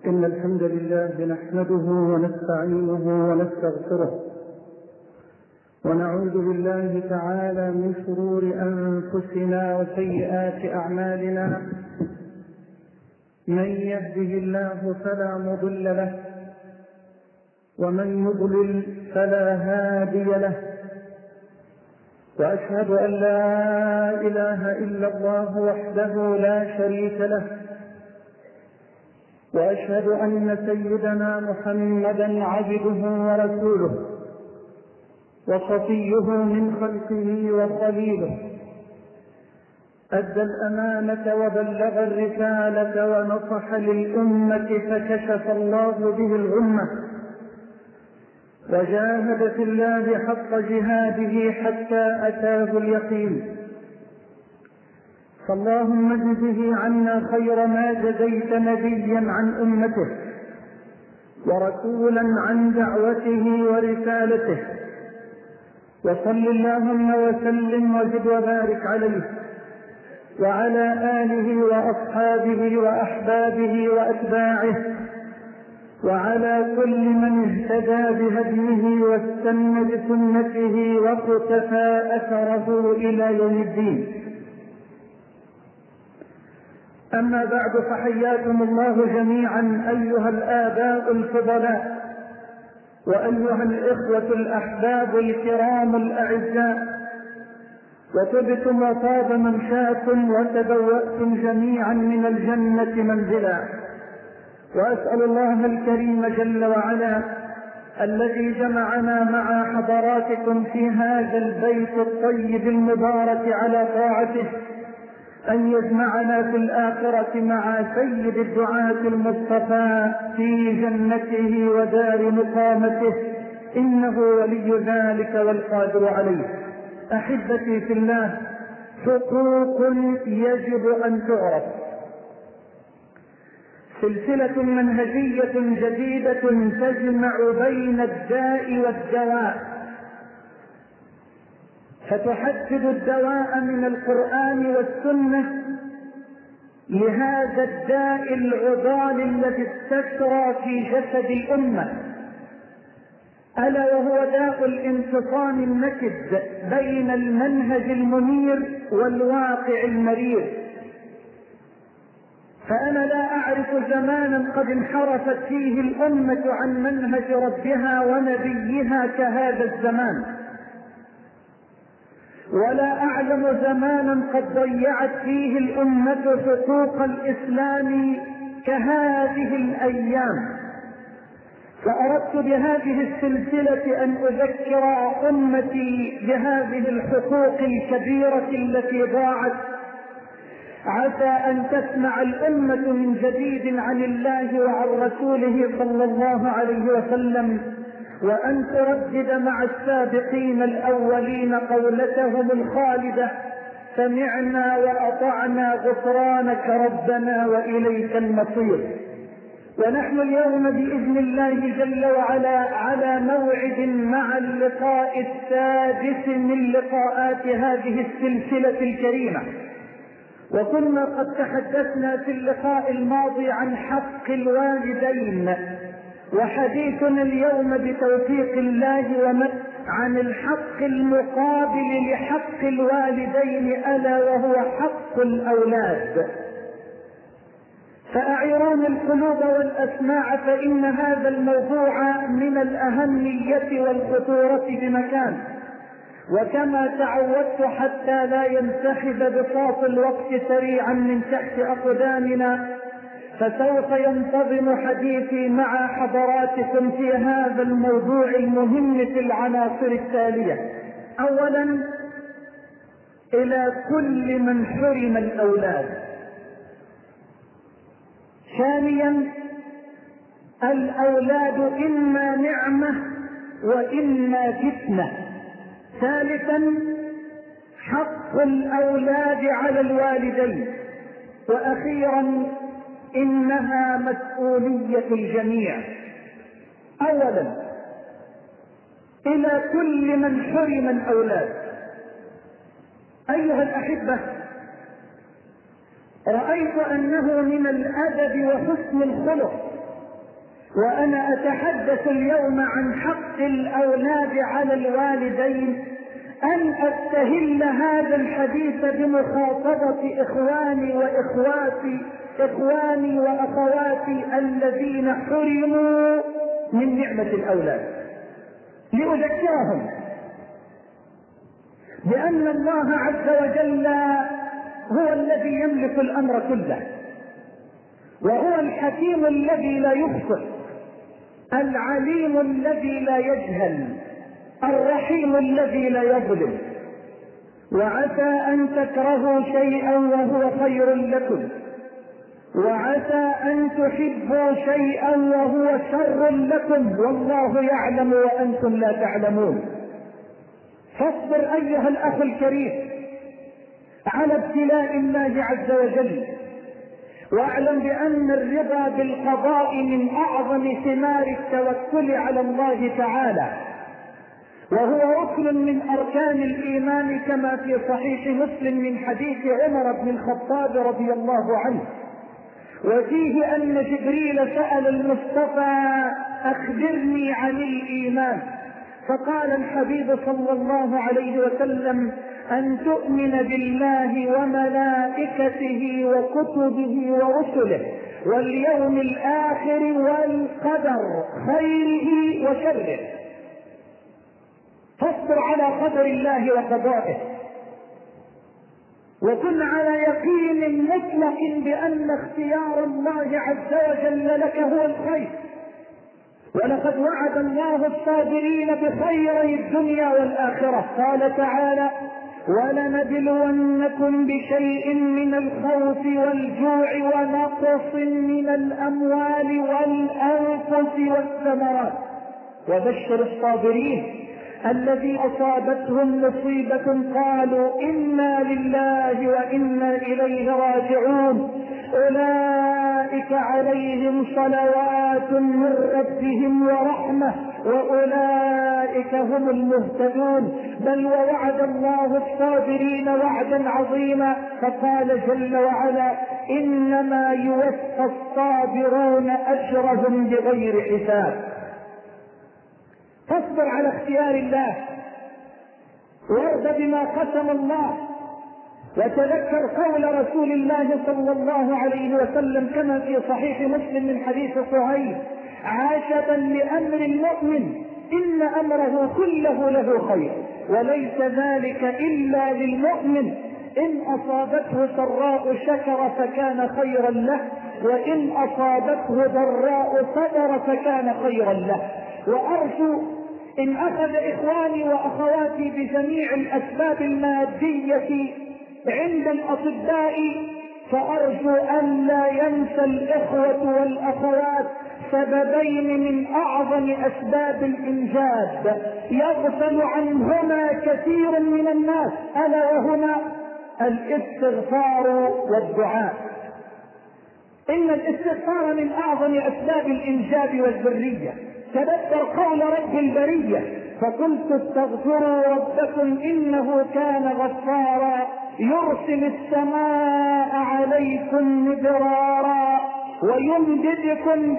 إن الحمد لله نحمده ونستعينه ونستغفره ونعوذ بالله تعالى من شرور أنفسنا وسيئات أعمالنا. من يهده الله فلا مضل له ومن يضلل فلا هادي له، وأشهد أن لا إله إلا الله وحده لا شريك له، وأشهد أن سيدنا محمدا عبده ورسوله وصفيه من خلقه وخليله، أدى الأمانة وبلغ الرسالة ونصح للأمة فكشف الله به الغمة، وجاهد في الله حق جهاده حتى أتاه اليقين. فاللهم اجزه عنا خير ما جزيت نبيا عن أمته ورسولا عن دعوته ورسالته، وصل اللهم وسلم وزد وبارك عليه وعلى آله وأصحابه وأحبابه وأتباعه وعلى كل من اهتدى بهديه واستنى بسنته واقتفى أثره إلى يوم الدين. أما بعد، فحياكم الله جميعا أيها الآباء الفضلاء وأيها الإخوة الأحباب الكرام الأعزاء، وطبتم وطاب ممشاكم وتبوأتم جميعا من الجنة منزلا. وأسأل الله الكريم جل وعلا الذي جمعنا مع حضراتكم في هذا البيت الطيب المبارك على طاعته أن يجمعنا في الآخرة مع سيد الدعاة المصطفى في جنته ودار مقامته، إنه ولي ذلك والقادر عليه. أحبتي في الله، حقوق يجب أن تعرف. سلسلة منهجية جديدة تجمع بين الداء والدواء، فتحدد الدواء من القرآن والسنة لهذا الداء العضال الذي استشرى في جسد الأمة، ألا وهو داء الانفصام النكد بين المنهج المنير والواقع المرير. فأنا لا أعرف زمانا قد انحرفت فيه الأمة عن منهج ربها ونبيها كهذا الزمان، ولا أعلم زمانا قد ضيعت فيه الأمة حقوق الإسلام كهذه الأيام. فأردت بهذه السلسلة أن أذكر أمتي بهذه الحقوق الكبيرة التي ضاعت، عسى أن تسمع الأمة من جديد عن الله وعن رسوله صلى الله عليه وسلم، وأن تردد مع السابقين الأولين قولتهم الخالدة: سمعنا وأطعنا غفرانك ربنا وإليك المصير. ونحن اليوم بإذن الله جل وعلا على موعد مع اللقاء السادس من لقاءات هذه السلسلة الكريمة، وكنا قد تحدثنا في اللقاء الماضي عن حق الوالدين، وحديثنا اليوم بتوفيق الله عن الحق المقابل لحق الوالدين، ألا وهو حق الأولاد. فأعيرون القلوب والأسماع، فإن هذا الموضوع من الأهمية والخطورة بمكان. وكما تعودت حتى لا ينسحب بساط الوقت سريعا من تحت أقدامنا، فسوف ينتظم حديثي مع حضراتكم في هذا الموضوع المهم في العناصر التالية: أولا، إلى كل من حرم الأولاد. ثانيا، الأولاد إما نعمة وإما فتنة. ثالثا، حق الأولاد على الوالدين. وأخيرا، إنها مسؤولية الجميع. أولا، إلى كل من حرم الأولاد. أيها الأحبة، رأيت أنه من الأدب وحسن الخلق وأنا أتحدث اليوم عن حق الأولاد على الوالدين، أن أستهل هذا الحديث بمخاطبة إخواني وأخواتي الذين حرموا من نعمة الأولاد، لأذكرهم بأن الله عز وجل هو الذي يملك الأمر كله، وهو الحكيم الذي لا يخطئ، العليم الذي لا يجهل، الرحيم الذي لا يظلم. وعسى أن تكرهوا شيئا وهو خير لكم، وعسى أن تحبوا شيئا وهو شر لكم، والله يعلم وأنتم لا تعلمون. فاصبر أيها الأخ الكريم على ابتلاء الله عز وجل، واعلم بأن الرضا بالقضاء من أعظم ثمار التوكل على الله تعالى، وهو ركن من أركان الإيمان، كما في صحيح مسلم من حديث عمر بن الخطاب رضي الله عنه، وفيه أن جبريل سأل المصطفى: أخبرني عن الإيمان، فقال الحبيب صلى الله عليه وسلم: أن تؤمن بالله وملائكته وكتبه ورسله واليوم الآخر والقدر خيره وشره. فاصبر على قدر الله وقضائه، وكن على يقين مطلق بأن اختيار الله عز وجل لك هو الخير. ولقد وعد الله الصابرين بخيري الدنيا والآخرة، قال تعالى: ولنبلونكم بشيء من الخوف والجوع ونقص من الأموال والأنفس والثمرات وبشر الصابرين الذي أصابتهم مصيبة قالوا إنا لله وإنا إليه راجعون أولئك عليهم صلوات من ربهم ورحمة وأولئك هم المهتدون. بل ووعد الله الصابرين وعدا عظيما، فقال جل وعلا: إنما يوفى الصابرون أجرهم بغير حساب. فاصبر على اختيار الله، وارض بما قسم الله، وتذكر قول رسول الله صلى الله عليه وسلم كما في صحيح مسلم من حديث صهيب: عجبا لأمر المؤمن إن أمره كله له خير، وليس ذلك إلا للمؤمن، إن أصابته سراء شكر فكان خيرا له، وإن أصابته ضراء صبر فكان خيرا له. وأرجو إن أخذ إخواني وأخواتي بجميع الأسباب المادية عند الأطباء، فأرجو أن لا ينسى الإخوة والأخوات سببين من أعظم أسباب الإنجاب يغفل عنهما كثير من الناس، ألا وهما الاستغفار والدعاء. إن الاستغفار من أعظم أسباب الإنجاب والذرية. تذكر قول رب البرية: فقلت استغفروا ربكم إنه كان غفارا يرسل السماء عليكم مدرارا ويمددكم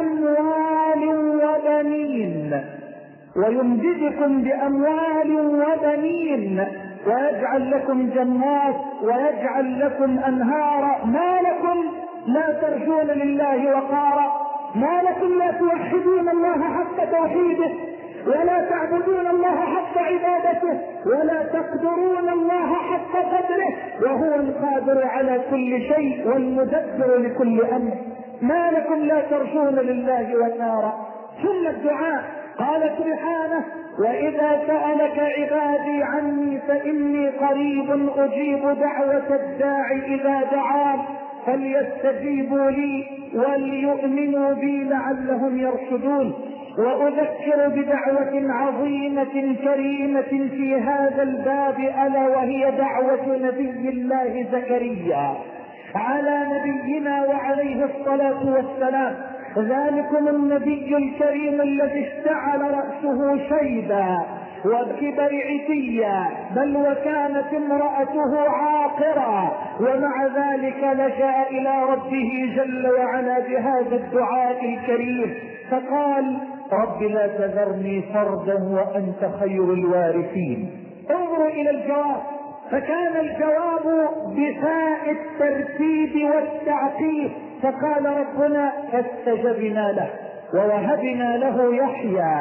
بأموال وبنين ويجعل لكم جنات ويجعل لكم أنهارا. ما لكم لا ترجون لله وقارا؟ ما لكم لا توحدون الله حق توحيده، ولا تعبدون الله حق عبادته، ولا تقدرون الله حق قدره، وهو القادر على كل شيء والمدبر لكل أمر؟ ما لكم لا ترجون لله وقارا؟ ثم الدعاء، قال سبحانه: وإذا سألك عبادي عني فإني قريب أجيب دعوة الداع إذا دعان فليستجيبوا لي وليؤمنوا بي لعلهم يرشدون. وأذكر بدعوة عظيمة كريمة في هذا الباب، ألا وهي دعوة نبي الله زكريا على نبينا وعليه الصلاة والسلام. ذلكم النبي الكريم الذي اشتعل رأسه شيبا وبكبر عتيا، بل وكانت امرأته عاقرا، ومع ذلك لجأ إلى ربه جل وعلا بهذا الدعاء الكريم: فقال رب لا تذرني فردا وأنت خير الوارثين. انظروا إلى الجواب، فكان الجواب بفاء الترتيب والتعقيب. فقال ربنا فاستجبنا له ووهبنا له يحيى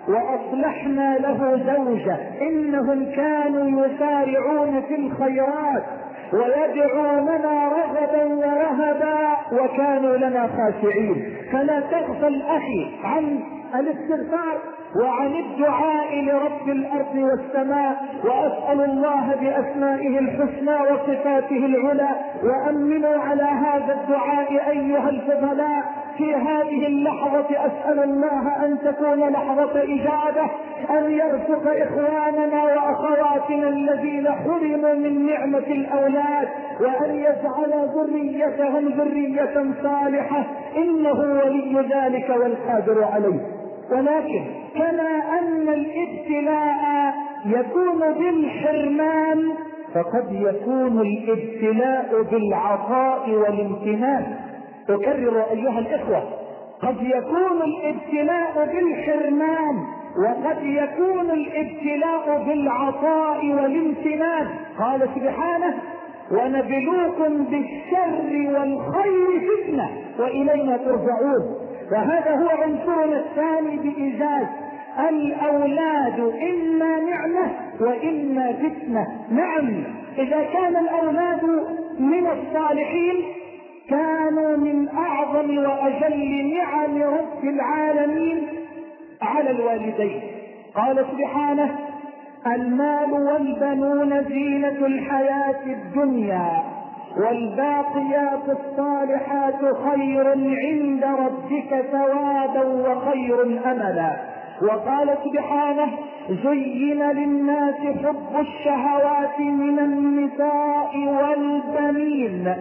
وأصلحنا له زوجه إنهم كانوا يسارعون في الخيرات ويدعوننا رغبا ورهبا وكانوا لنا خاشعين. فلا تغفل أخي عن الاستغفار وعن الدعاء لرب الأرض والسماء. وأسأل الله بأسمائه الحسنى وصفاته العلى وأمنوا على هذا الدعاء أيها الفضلاء. في هذه اللحظة أسأل الله أن تكون لحظة إجابة، أن يرزق إخواننا وأخواتنا الذين حرموا من نعمة الأولاد، وأن يجعل ذريتهم ذرية صالحة، إنه ولي ذلك والقادر عليه. ولكن كما أن الابتلاء يكون بالحرمان، فقد يكون الابتلاء بالعطاء والامتنان. أكرر أيها الإخوة، قد يكون الابتلاء بالحرمان وقد يكون الابتلاء بالعطاء والامتنان. قال سبحانه ونبلوكم بالشر والخير فتنة وإلينا ترجعون. وهذا هو عنصرنا الثاني بإيجاز. الأولاد إما نعمة وإما فتنة. نعم، إذا كان الأولاد من الصالحين كانوا من أعظم وأجل نعم رب العالمين على الوالدين. قال سبحانه المال والبنون زينة الحياة الدنيا والباقيات الصالحات خير عند ربك ثوابا وخير أملا. وقال سبحانه زين للناس حب الشهوات من النساء والبنين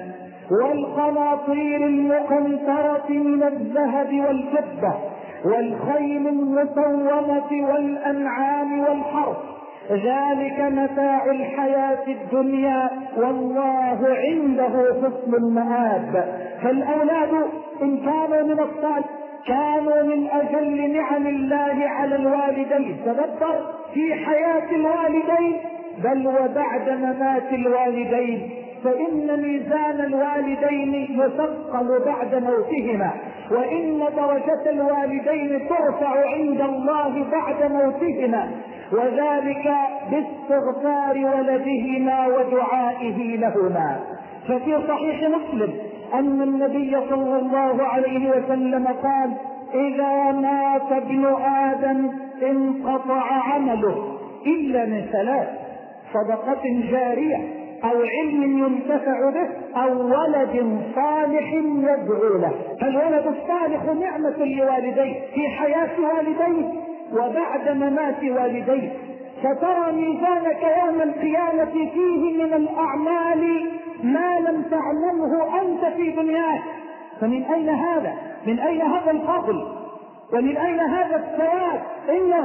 والقناطير المقنطرة من الذهب والفضة والخيل المسومة والأنعام والحرث ذلك متاع الحياة الدنيا والله عنده حسن المآب. فالأولاد إن كانوا من الصالح كانوا من أجل نعم الله على الوالدين. تدبر في حياة الوالدين بل وبعد ممات الوالدين، فإن ميزان الوالدين يثقل بعد موتهما، وإن درجة الوالدين ترفع عند الله بعد موتهما، وذلك باستغفار ولدهما ودعائه لهما. ففي صحيح مسلم أن النبي صلى الله عليه وسلم قال إذا مات ابن آدم انقطع عمله إلا من ثلاث: صدقة جارية أو علم ينتفع به أو ولد صالح يدعو له. فالولد الصالح نعمة لوالديه في حياة والديه وبعد ممات والديه. فترى ميزانك يوم القيامة فيه من الأعمال ما لم تعلمه أنت في دنياك. فمن أين هذا؟ من أين هذا الفضل؟ ومن أين هذا الثواب؟ إنه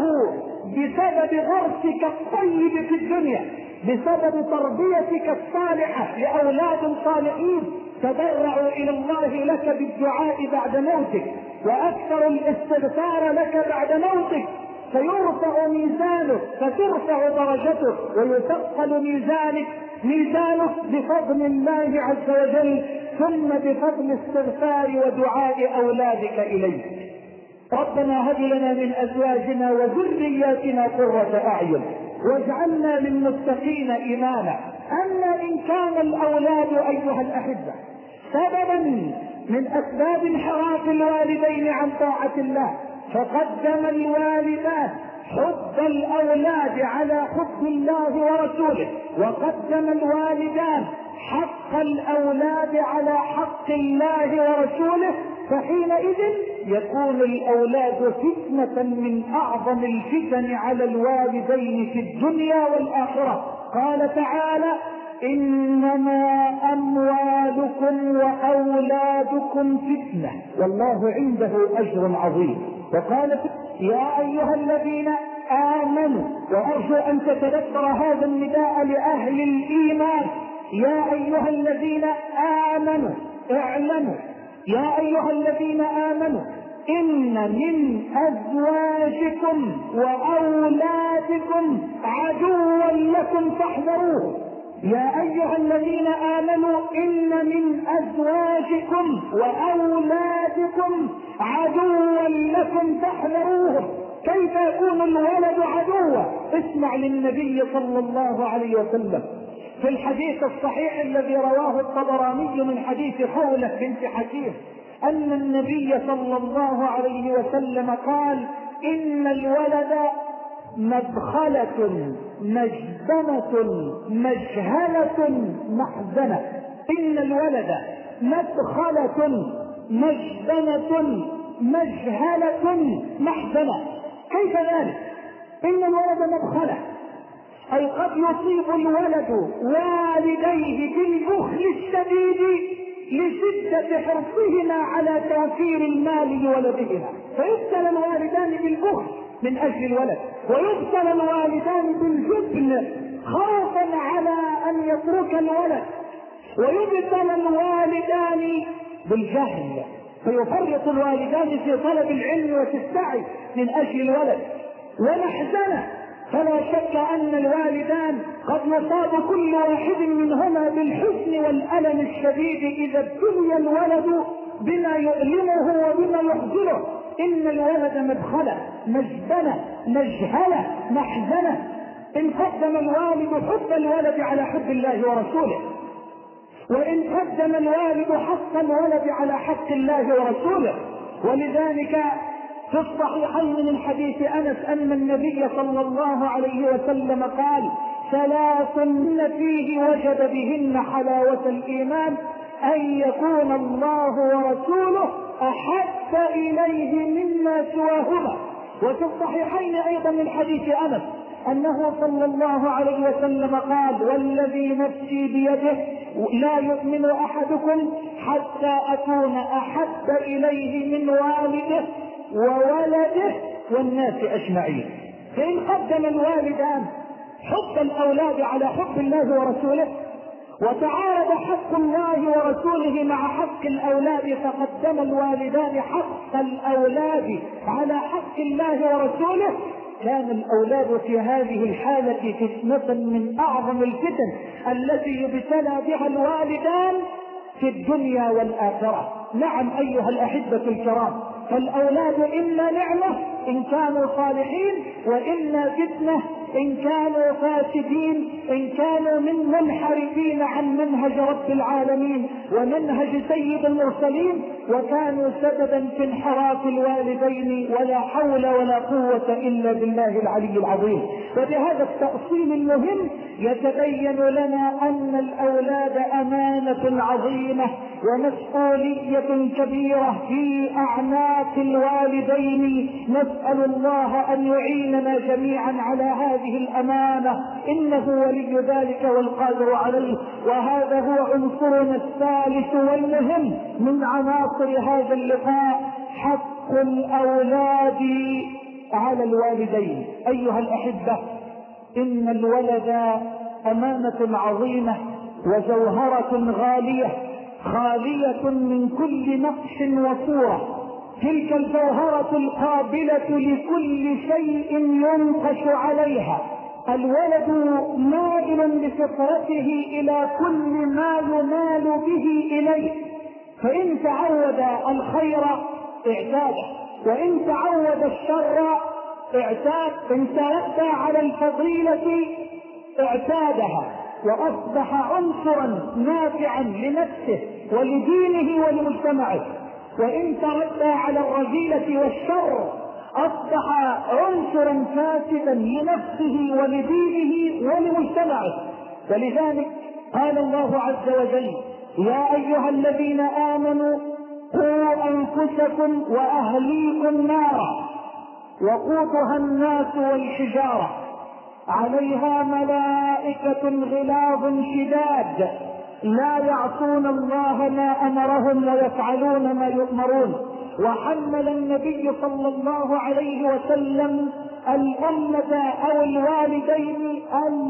بسبب غرسك الطيب في الدنيا، بسبب تربيتك الصالحة لأولاد صالحين تضرعوا إلى الله لك بالدعاء بعد موتك وأكثر الاستغفار لك بعد موتك، فيرفع ميزانك فترفع درجتك ويثقل ميزانك بفضل الله عز وجل، ثم بفضل استغفار ودعاء أولادك إليك. ربنا هب لنا من أزواجنا وذرياتنا قرة أعين واجعلنا للمتقين إماما. أما إن كان الأولاد أيها الأحبة سببا من أسباب انحراف الوالدين عن طاعة الله، فقدم الوالدان حب الأولاد على حب الله ورسوله، وقدم الوالدان حق الأولاد على حق الله ورسوله، فحينئذ يكون الأولاد فتنة من أعظم الفتن على الوالدين في الدنيا والآخرة. قال تعالى إنما أموالكم وأولادكم فتنة والله عنده أجر عظيم. وقال يا أيها الذين آمنوا، وأرجو أن تتذكر هذا النداء لأهل الإيمان، يا أيها الذين آمنوا اعلموا، يا أيها الذين آمنوا إن من أزواجكم وأولادكم عدوا لكم فاحذروه. يا أيها الذين آمنوا إن من أزواجكم وأولادكم عدوا لكم فاحذروه. كيف يكون الولد عدوا؟ اسمع للنبي صلى الله عليه وسلم في الحديث الصحيح الذي رواه الطبراني من حديث خولة بنت حكيم أن النبي صلى الله عليه وسلم قال: إن الولد مدخلة مجدنة مجهلة محزنة. إن الولد مدخلة مجدنة مجهلة محزنة. كيف ذلك؟ إن الولد مدخلة، أي قد يصيب الولد والديه بالبخل الشديد لشدة حرصهما على توفير المال لولدهما، فيبتلى الوالدان بالبخل من أجل الولد، ويبتلى الوالدان بالجبن خوفا على أن يترك الولد، ويبتلى الوالدان بالجهل فيفرط الوالدان في طلب العلم وفي السعي من أجل الولد، ومحزنة. فلا شك أن الوالدان قد يصاب كل واحد منهما بالحزن والألم الشديد إذا ابتلي الولد بما يؤلمه وبما يحزنه. إن الولد مدخلة مجدنة مجهلة محزنة. إن قدم الوالد حب الولد على حب الله ورسوله، وإن قدم الوالد حق الولد على حق الله ورسوله. ولذلك في الصحيحين من حديث أنس أن النبي صلى الله عليه وسلم قال: ثلاث من فيه وجد بهن حلاوة الإيمان: أن يكون الله ورسوله أحب إليه مما سواهما. وفي الصحيحين أيضا من حديث أنس أنه صلى الله عليه وسلم قال: والذي نفسي بيده لا يؤمن أحدكم حتى أكون أحب إليه من والده وولده والناس أجمعين. فإن قدم الوالدان حب الأولاد على حب الله ورسوله، وتعارض حق الله ورسوله مع حق الأولاد، فقدم الوالدان حق الأولاد على حق الله ورسوله، كان الأولاد في هذه الحالة فتنة من أعظم الفتن التي يبتلى بها الوالدان في الدنيا والآخرة. نعم أيها الأحبة الكرام، فالأولاد إما نعمة إن كانوا صالحين، وإما فتنة إن كانوا فاسدين، إن كانوا من منحرفين عن منهج رب العالمين ومنهج سيد المرسلين، وكانوا سببا في انحراف الوالدين، ولا حول ولا قوة إلا بالله العلي العظيم. وبهذا التأصيل المهم يتبين لنا أن الأولاد أمانة عظيمة ومسؤولية كبيرة في أعناق الوالدين. نسأل الله أن يعيننا جميعا على هذه الأمانة، إنه ولي ذلك والقادر عليه. وهذا هو عنصرنا الثالث والمهم من عناصر هذا اللقاء: حق الأولاد على الوالدين. أيها الأحبة، إن الولد أمانة عظيمة وجوهرة غالية خالية من كل نقش وصورة. تلك الجوهرة القابلة لكل شيء ينقش عليها. الولد مائل بفطرته إلى كل ما يمال به إليه، فإن تعود الخير اعتاده، وإن تعود الشر اعتاد. إن تربى على الفضيلة اعتادها وأصبح عنصرا نافعا لنفسه ولدينه ولمجتمعه، وإن تربى على الرذيلة والشر أصبح عنصرا فاسدا لنفسه ولدينه ولمجتمعه. ولذلك قال الله عز وجل: يا أيها الذين آمنوا قوا أنفسكم وأهليكم نارا وقودها الناس والحجارة عليها ملائكة غلاظ شداد لا يعصون الله ما أمرهم ويفعلون ما يؤمرون. وحمل النبي صلى الله عليه وسلم الأمة أو الوالدين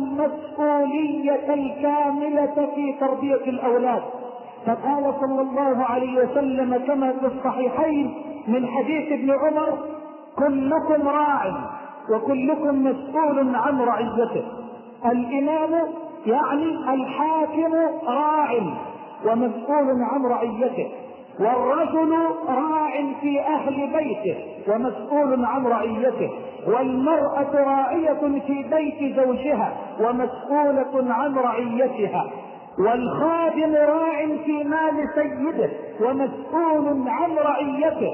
المسؤولية الكاملة في تربية الأولاد، فقال صلى الله عليه وسلم كما في الصحيحين: من حديث ابن عمر: كلكم راع وكلكم مسؤول عن رعيته. الإمام يعني الحاكم راع ومسؤول عن رعيته، والرجل راع في أهل بيته ومسؤول عن رعيته، والمرأة راعية في بيت زوجها ومسؤولة عن رعيتها، والخادم راع في مال سيده ومسؤول عن رعيته،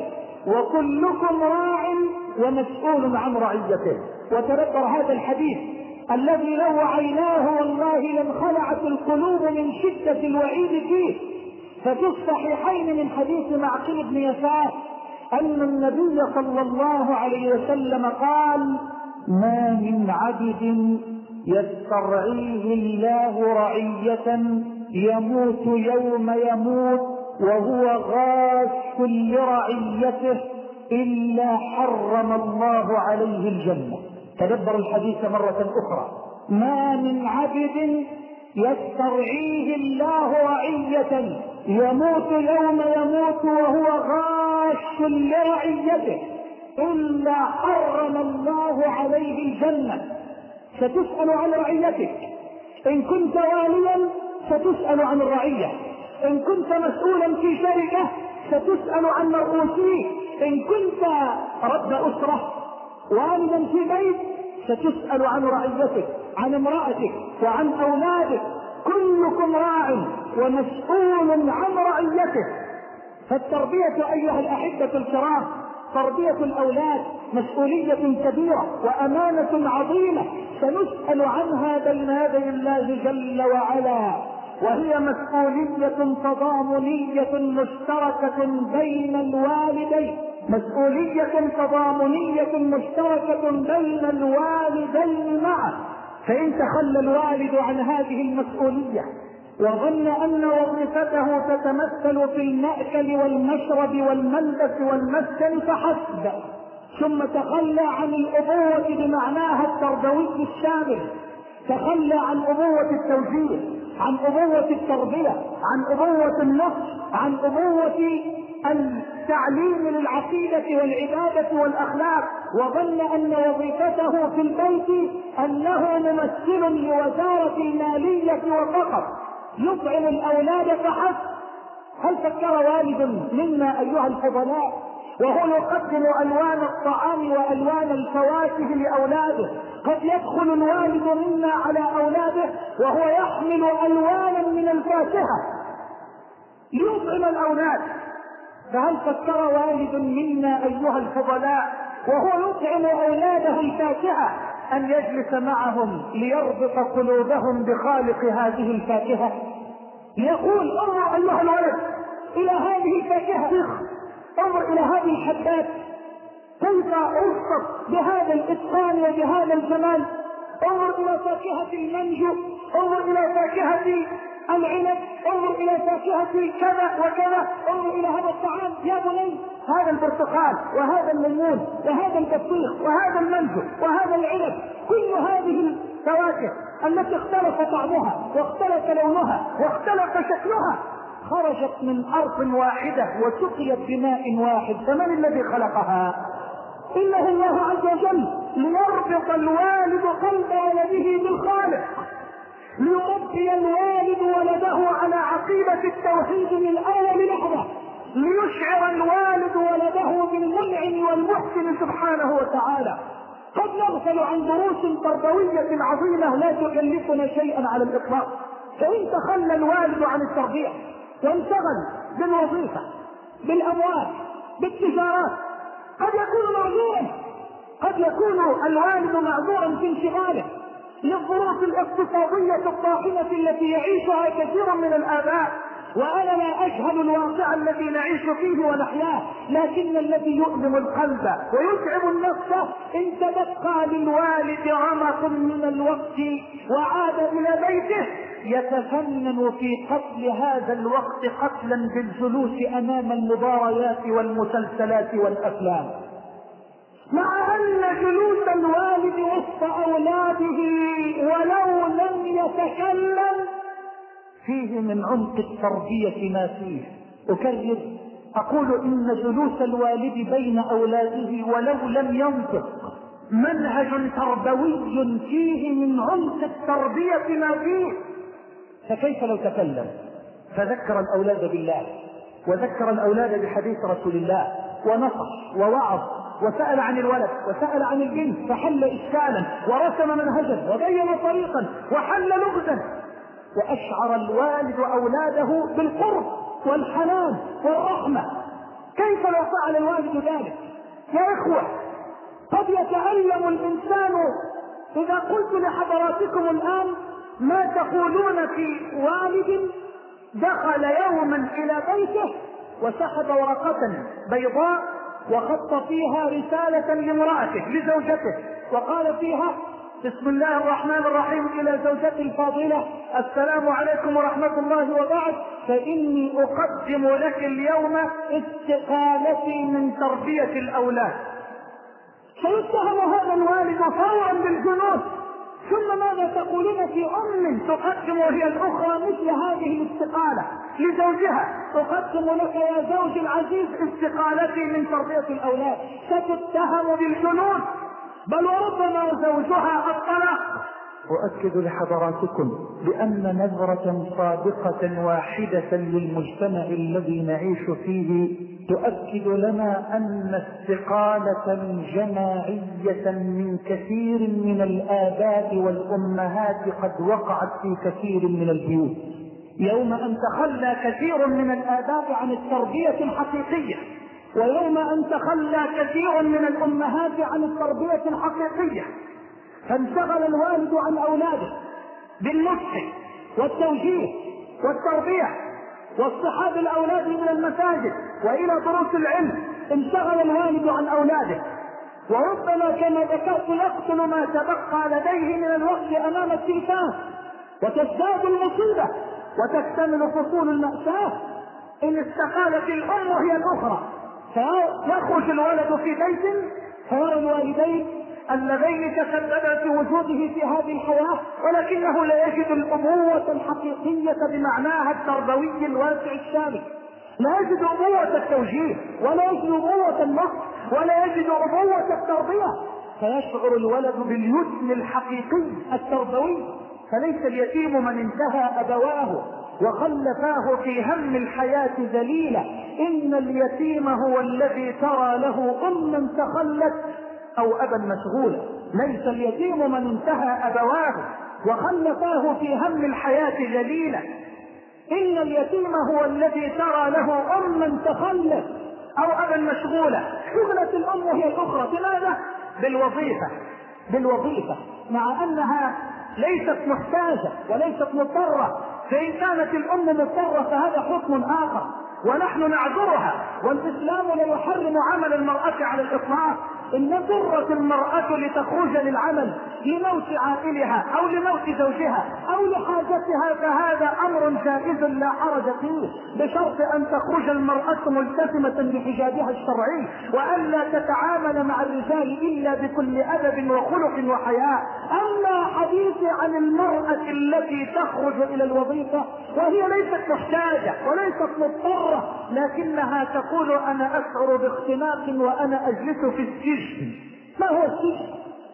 وكلكم راع ومسؤول عن رعيته. وتذكر هذا الحديث الذي لو عيناه والله لانخلعت القلوب من شدة الوعيد فيه. ففي الصحيحين من حديث معقل بن يسار أن النبي صلى الله عليه وسلم قال: ما من عبد يسترعيه الله رعية يموت يوم يموت وهو غاش لرعيته إلا حرم الله عليه الجنة. تدبر الحديث مرة أخرى: ما من عبد يسترعيه الله رعية يموت يوم يموت وهو غاش لرعيته إلا حرم الله عليه الجنة. ستسأل عن رعيتك. إن كنت واليا ستسأل عن الرعية، إن كنت مسؤولا في شركة ستسأل عن مرؤوسيك، إن كنت رب أسرة والدا في بيت ستسأل عن رعيتك، عن امرأتك وعن أولادك. كلكم راع ومسؤول عن رعيته. فالتربية أيها الأحبة الكرام، تربية الأولاد مسؤولية كبيرة وأمانة عظيمة سنسأل عنها بين يدي الله جل وعلا، وهي مسؤولية تضامنية مشتركة بين الوالدين، مسؤولية تضامنية مشتركة بين الوالدين معا. فإن تخلى الوالد عن هذه المسؤولية وظن أن وظيفته تتمثل في المأكل والمشرب والملبس والمسكن فحسب، ثم تخلى عن الأبوة بمعناها التربوي الشامل، تخلى عن أبوة التوجيه، عن أبوة التربية، عن أبوة النصح، عن أبوة التعليم للعقيدة والعبادة والأخلاق، وظن أن وظيفته في البيت أنه ممثل لوزارة المالية وفقط يطعم الأولاد فحسب. هل فكر والد منا أيها الفضلاء وهو يقدم ألوان الطعام وألوان الفواكه لأولاده؟ قد يدخل الوالد منا على أولاده وهو يحمل ألوانا من الفاكهة ليطعم الأولاد. فهل فكر والد منا أيها الفضلاء وهو يطعم أولاده الفاكهة أن يجلس معهم ليربط قلوبهم بخالق هذه الفاكهة، ليقول: انظر أيها الولد إلى هذه الفاكهة، انظر إلى هذه الحبات كيف عصت بهذا الإتقان وبهذا الجمال، انظر إلى فاكهة المانجو، انظر إلى فاكهة العنب، انظر إلى فاكهة كذا وكذا، انظر إلى هذا الطعام يا بني، هذا البرتقال وهذا الليمون وهذا البطيخ وهذا المانجو وهذا العنب، كل هذه الفواكه التي اختلف طعمها واختلف لونها واختلف شكلها خرجت من أرض واحدة وسقيت بماء واحد، فمن الذي خلقها؟ إنه الله عز وجل، ليربط الوالد قلب ولده بالخالق، ليربي الوالد ولده على عقيدة التوحيد من أول لحظة، ليشعر الوالد ولده بالمنعم والمحسن سبحانه وتعالى. قد نغفل عن دروس تربوية عظيمة لا تكلفنا شيئا على الإطلاق. فإن تخلى الوالد عن التربية وانشغل بالوظيفة، بالأموال، بالتجارات، قد يكون معذورا، قد يكون الوالد معذورا في انشغاله للظروف الاقتصادية الطاحنة التي يعيشها كثير من الآباء. وأنا لا أجهل الواقع الذي نعيش فيه ونحياه، لكن الذي يؤلم القلب ويتعب النفس إن تبقى للوالد رمق من الوقت وعاد إلى بيته يتفنن في قتل هذا الوقت قتلا بالجلوس أمام المباريات والمسلسلات والأفلام، مع أن جلوس الوالد وسط أولاده ولو لم يتكلم فيه من عمق التربية ما فيه. أكرر: أقول إن جلوس الوالد بين أولاده ولو لم ينطق منهج تربوي فيه من عمق التربية ما فيه، فكيف لو تكلم فذكر الأولاد بالله وذكر الأولاد بحديث رسول الله ونصح ووعظ وسأل عن الولد وسأل عن البنت فحل إشكالا ورسم منهجا وبين طريقا وحل لغزا وأشعر الوالد أولاده بالقرب والحنان والرحمة. كيف لو فعل الوالد ذلك؟ يا إخوة، قد يتألم الإنسان. إذا قلت لحضراتكم الآن ما تقولون في والد دخل يوما إلى بيته وسحب ورقة بيضاء وخط فيها رسالة لامرأته لزوجته وقال فيها: بسم الله الرحمن الرحيم إلى زوجتي الفاضلة، السلام عليكم ورحمة الله وبعد، فإني أقدم لك اليوم استقالتي من تربية الأولاد. سيتهم هذا الوالد فورا بالجنون. ثم ماذا تقولون في أم تقدم هي الأخرى مثل هذه الاستقالة لزوجها؟ أقدم لك يا زوجي العزيز استقالتي من تربية الأولاد. ستتهم بالجنون، بل وربما زوجها الطلاق. أؤكد لحضراتكم بأن نظرة صادقة واحدة للمجتمع الذي نعيش فيه تؤكد لنا أن استقالة جماعية من كثير من الآباء والأمهات قد وقعت في كثير من البيوت. يوم أن تخلى كثير من الآباء عن التربية الحقيقية، ويوم أن تخلى كثير من الأمهات عن التربية الحقيقية، فانشغل الوالد عن أولاده بالنصح والتوجيه والتربية واصطحاب الأولاد من المساجد وإلى دروس العلم. انشغل الوالد عن أولاده، وربما كما ذكرت يقتل ما تبقى لديه من الوقت أمام التلفاز، وتزداد المصيبة وتكتمل فصول المأساة إن استقالت الأم هي الأخرى. فيخرج الولد في بيت فيرى الوالدين اللذين تسببا في وجوده في هذه الحياة، ولكنه لا يجد الأبوة الحقيقية بمعناها التربوي الواسع الشامل. لا يجد أبوة التوجيه، ولا يجد أبوة النصح، ولا يجد أبوة التربية. فيشعر الولد باليتم الحقيقي التربوي. فليس اليتيم من انتهى أبواه وخلفاه في هم الحياة ذليلا، إن اليتيم هو الذي ترى له أما تخلت أو أبا مشغولا. ليس اليتيم من انتهى أبواه وخلفاه في هم الحياة ذليلا، إن اليتيم هو الذي ترى له أما تخلت أو أبا مشغولا. شغلت الأم هي الأخرى بماذا؟ بالوظيفة، مع أنها ليست محتاجة وليست مضطرة. فإن كانت الأم مضطرة فهذا حكم آخر ونحن نعذرها، والإسلام لا يحرم عمل المرأة على الإطلاق. إن اضطرت المرأة لتخرج للعمل لموت عائلها أو لموت زوجها أو لحاجتها فهذا أمر جائز لا حرج فيه، بشرط أن تخرج المرأة ملتزمة بحجابها الشرعي، وألا تتعامل مع الرجال إلا بكل أدب وخلق وحياء. أما حديثي عن المرأة التي تخرج إلى الوظيفة وهي ليست محتاجة وليست مضطرة، لكنها تقول: أنا أشعر باختناق وأنا أجلس في السجن. ما هو السجن؟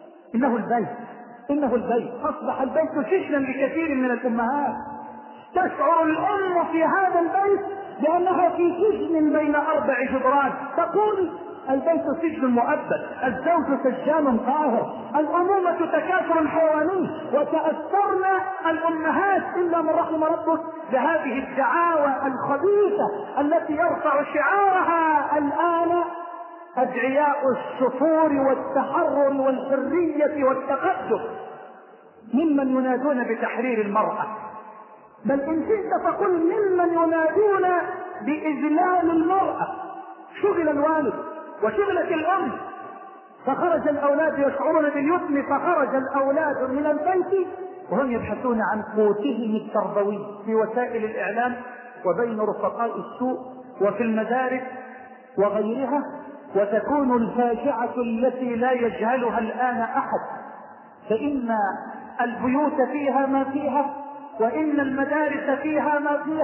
إنه البيت. أصبح البيت سجنا لكثير من الأمهات. تشعر الأم في هذا البيت بأنها في سجن بين 4 جدران. تقول: البيت سجن مؤبد، الزوج سجان قاهر، الأمومة تكاثر حيواني. وتأثرنا الأمهات إلا من رحم ربك بهذه الدعاوى الخبيثة التي يرفع شعارها الآن أدعياء السفور والتحرر والحرية والتقدم ممن ينادون بتحرير المرأة، بل إن شئت فقل ممن ينادون بإذلال المرأة. شغل الوالد وشغلت الأم، فخرج الأولاد يشعرون باليتم، فخرج الأولاد من البيت وهم يبحثون عن قوتهم التربوي في وسائل الإعلام وبين رفقاء السوء وفي المدارس وغيرها. وتكون الفاجعة التي لا يجهلها الآن أحد، فإن البيوت فيها ما فيها، وإن المدارس فيها ما فيها،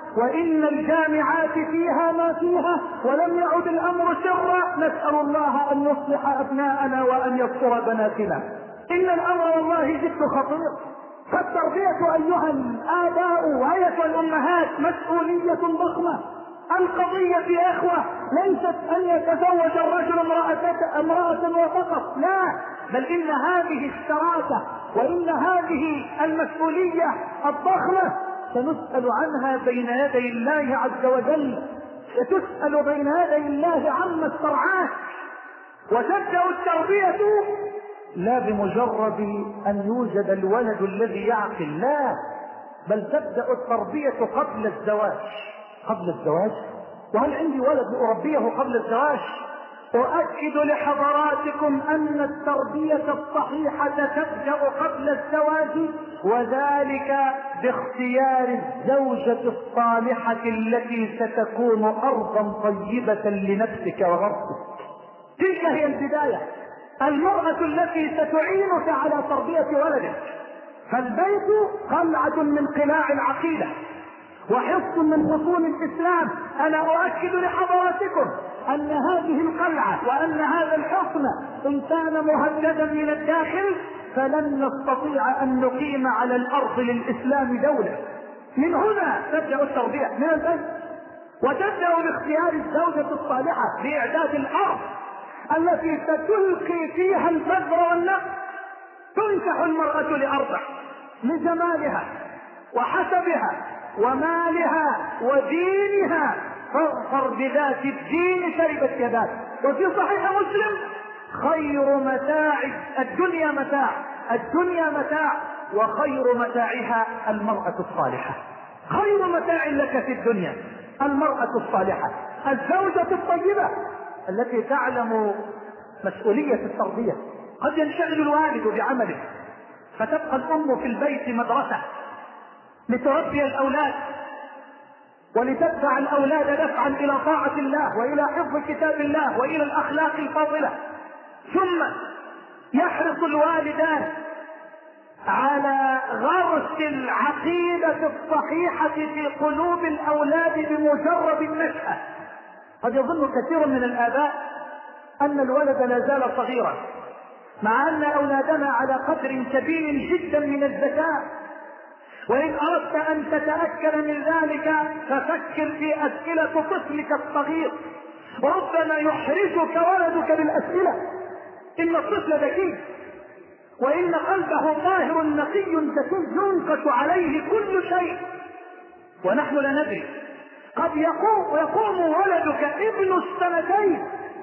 وإن الجامعات فيها ما فيها ولم يعد الأمر سرا. نسأل الله أن يصلح أبناءنا وأن يستر بناتنا. إن الأمر والله جد خطير. فالتربية أيها الآباء وأيها الأمهات مسؤولية ضخمة. القضية يا إخوة ليست أن يتزوج الرجل امرأة وفقط، لا، بل إن هذه الشراكة وإن هذه المسؤولية الضخمة سنسأل عنها بين يدي الله عز وجل. ستسأل بين يدي الله عما استرعاك. وتبدأ التربية لا بمجرد أن يوجد الولد الذي يعقل، لا، بل تبدأ التربية قبل الزواج. قبل الزواج؟ وهل عندي ولد أربيه قبل الزواج؟ أؤكد لحضراتكم أن التربية الصحيحة تبدأ قبل الزواج، وذلك باختيار الزوجة الصالحة التي ستكون أرضا طيبة لنفسك وغرسك. تلك هي البداية، المرأة التي ستعينك على تربية ولدك. فالبيت قلعة من قلاع العقيدة وحصن من حصون الإسلام. أنا أؤكد لحضراتكم أن هذه القلعة وأن هذا الحصن إن كان مهددا من الداخل فلن نستطيع أن نقيم على الأرض للإسلام دولة. من هنا تبدأ التربية، من البيت. وتبدأ باختيار الزوجة الصالحة بإعداد الأرض التي ستلقي فيها البذر والنقل. تنكح المرأة لأربع: لجمالها وحسبها ومالها ودينها، فاظفر بذات الدين تربت يداك. وفي صحيح مسلم: خير متاع الدنيا متاع وخير متاعها المرأة الصالحة. خير متاع لك في الدنيا المرأة الصالحة، الزوجة الطيبة التي تعلم مسؤولية التربية. قد ينشغل الوالد بعمله فتبقى الأم في البيت مدرسة لتربي الأولاد ولتدفع الأولاد دفعا إلى طاعة الله وإلى حفظ كتاب الله وإلى الأخلاق الفاضلة. ثم يحرص الوالدان على غرس العقيدة الصحيحة في قلوب الأولاد بمجرد النشأة. قد يظن كثير من الآباء أن الولد لا زال صغيرا، مع أن أولادنا على قدر كبير جدا من الذكاء. وإن أردت أن تتأكد من ذلك ففكر في أسئلة طفلك الصغير، وربما يحرجك ولدك بالأسئلة. إن الطفل ذكي، وإن قلبه طاهر نقي ذكي ينقش عليه كل شيء ونحن لا ندري. قد يقوم ولدك ابن السنتين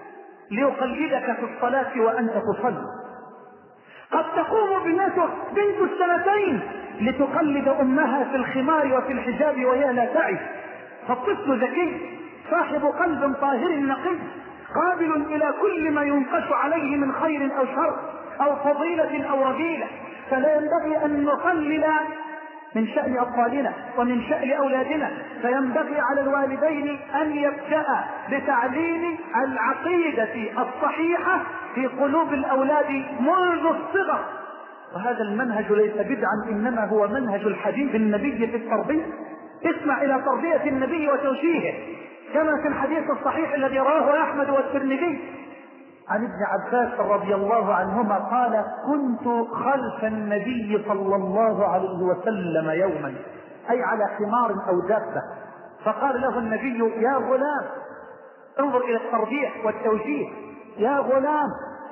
ليقلدك في الصلاة وأنت تصلي. قد تقوم بنت السنتين لتقلد أمها في الخمار وفي الحجاب وهي لا تعي. فالطفل ذكي صاحب قلب طاهر نقي قابل إلى كل ما ينقش عليه من خير أو شر أو فضيلة أو رذيلة. فلا ينبغي أن نقلل من شأن أطفالنا ومن شأن أولادنا، فينبغي على الوالدين أن يبدأ بتعليم العقيدة الصحيحة في قلوب الأولاد منذ الصغر. وهذا المنهج ليس بدعا، إنما هو منهج الحبيب النبي في التربية. اسمع إلى تربية النبي وتوجيهه كما في الحديث الصحيح الذي رواه أحمد والترمذي عن ابن عباس رضي الله عنهما قال: كنت خلف النبي صلى الله عليه وسلم يوما، أي على حمار أو دابة، فقال له النبي: يا غلام، انظر إلى التربية والتوجيه، يا غلام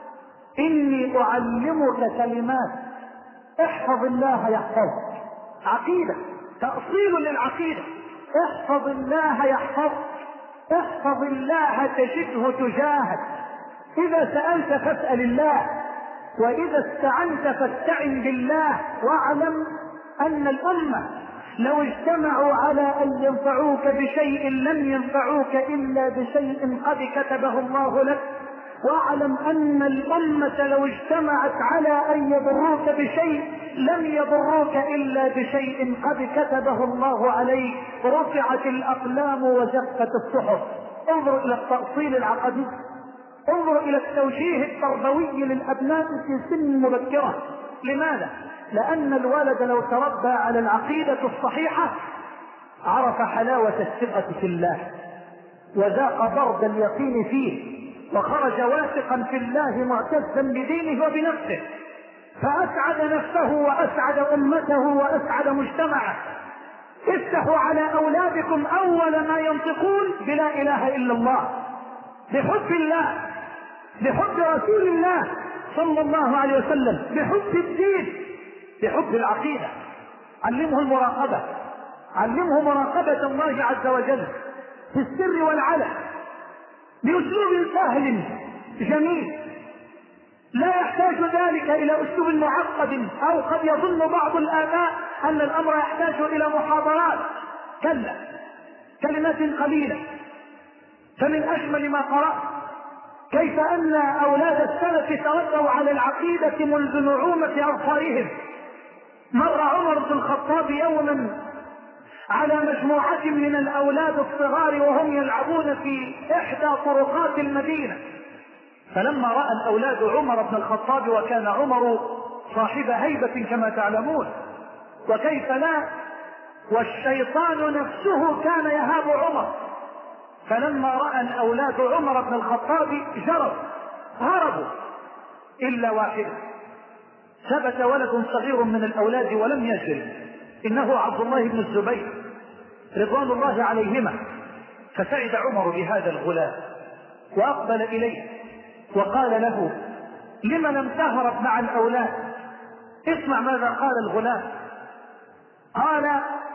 إني أعلمك كلمات، احفظ الله يحفظك. عقيدة، تأصيل للعقيدة. احفظ الله يحفظك، احفظ الله تجده تجاهك. إذا سألت فاسأل الله، وإذا استعنت فاستعن بالله. واعلم أن الأمة لو اجتمعوا على أن ينفعوك بشيء لم ينفعوك إلا بشيء قد كتبه الله لك. واعلم أن الأمة لو اجتمعت على أن يضروك بشيء لم يضروك إلا بشيء قد كتبه الله عليك. رفعت الأقلام وجفت الصحف. انظر إلى التأصيل العقدي، انظر إلى التوجيه التربوي للأبناء في سن مبكرة. لماذا؟ لأن الولد لو تربى على العقيدة الصحيحة عرف حلاوة الثقة في الله، وذاق برد اليقين فيه، وخرج واثقا في الله معتزا بدينه وبنفسه، فأسعد نفسه وأسعد أمته وأسعد مجتمعه. افتحوا على أولادكم أول ما ينطقون بلا إله إلا الله، بحب الله، بحب رسول الله صلى الله عليه وسلم، بحب الدين، بحب العقيدة. علمه المراقبة، علمه مراقبة الله عز وجل في السر والعلن بأسلوب سهل جميل، لا يحتاج ذلك إلى أسلوب معقد، أو قد يظن بعض الآباء أن الأمر يحتاج إلى محاضرات. كلا، كلمات قليلة. فمن أجمل ما قرأت كيف أن أولاد السلف تربوا على العقيدة منذ نعومة أظفارهم. مر عمر بن الخطاب يوما على مجموعة من الأولاد الصغار وهم يلعبون في إحدى طرقات المدينة، فلما رأى الأولاد عمر بن الخطاب، وكان عمر صاحب هيبة كما تعلمون، وكيف لا، والشيطان نفسه كان يهاب عمر، فلما رأى الأولاد عمر بن الخطاب هربوا إلا واحد. ثبت ولد صغير من الأولاد ولم يجل، إنه عبد الله بن الزبير رضوان الله عليهما. فسعد عمر بهذا الغلام وأقبل إليه وقال له: لم لم تهرب مع الأولاد؟ اسمع ماذا قال الغلام. قال: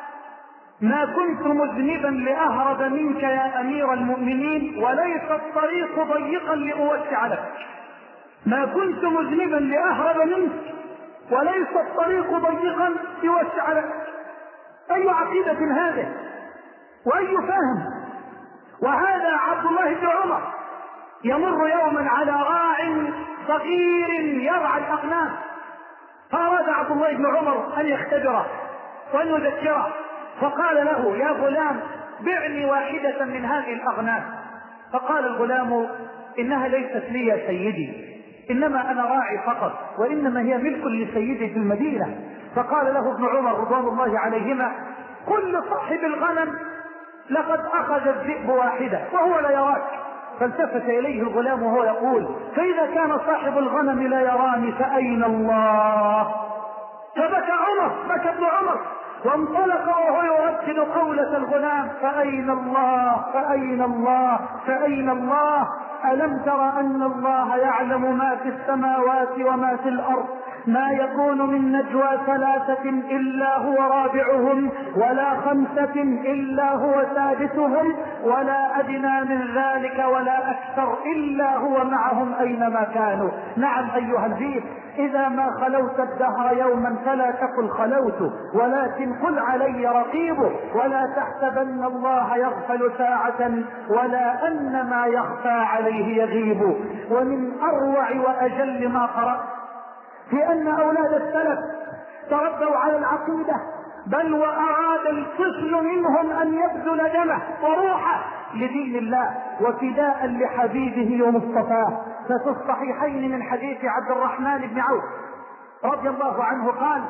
ما كنت مذنبا لأهرب منك يا أمير المؤمنين، وليس الطريق ضيقا لأوسع لك. ما كنت مذنبا لأهرب منك، وليس الطريق ضيقا لأوسع لك. أي عقيدة هذه، وأي فهم. وهذا عبد الله بن عمر يمر يوما على راع صغير يرعى الأغنام، فأراد عبد الله بن عمر أن يختبره وأن يذكره، فقال له: يا غلام بعني واحدة من هذه الأغنام. فقال الغلام: إنها ليست لي يا سيدي، إنما أنا راعي فقط، وإنما هي ملك لسيدي في المدينة. فقال له ابن عمر رضوان الله عليهما: قل لصاحب الغنم لقد أخذ الذئب واحدة وهو لا يراك. فالتفت إليه الغلام وهو يقول: فإذا كان صاحب الغنم لا يراني فأين الله؟ فبكى عمر، بكى ابن عمر، وانطلق وهو يردد قولة الغلام: فأين الله؟ فأين الله؟ فأين الله؟ ألم تر أن الله يعلم ما في السماوات وما في الأرض؟ ما يكون من نجوى ثلاثة إلا هو رابعهم، ولا خمسة إلا هو سادسهم، ولا أدنى من ذلك ولا أكثر إلا هو معهم أينما كانوا. نعم أيها الجيل، إذا ما خلوت الدهر يوما فلا تقل خلوت، ولكن قل علي رقيب، ولا تحسبن الله يغفل ساعة ولا أن ما يخفى عليه يغيب. ومن أروع وأجل ما قرأت في أن أولاد السلف تربوا على العقيدة، بل وأراد الطفل منهم أن يبذل دمه وروحه لدين الله وفداء لحبيبه ومصطفاه. ففي الصحيحين من حديث عبد الرحمن بن عوف رضي الله عنه قال: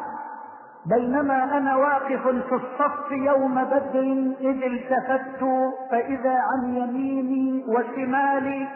بينما أنا واقف في الصف يوم بدر إذ التفت فإذا عن يميني وشمالي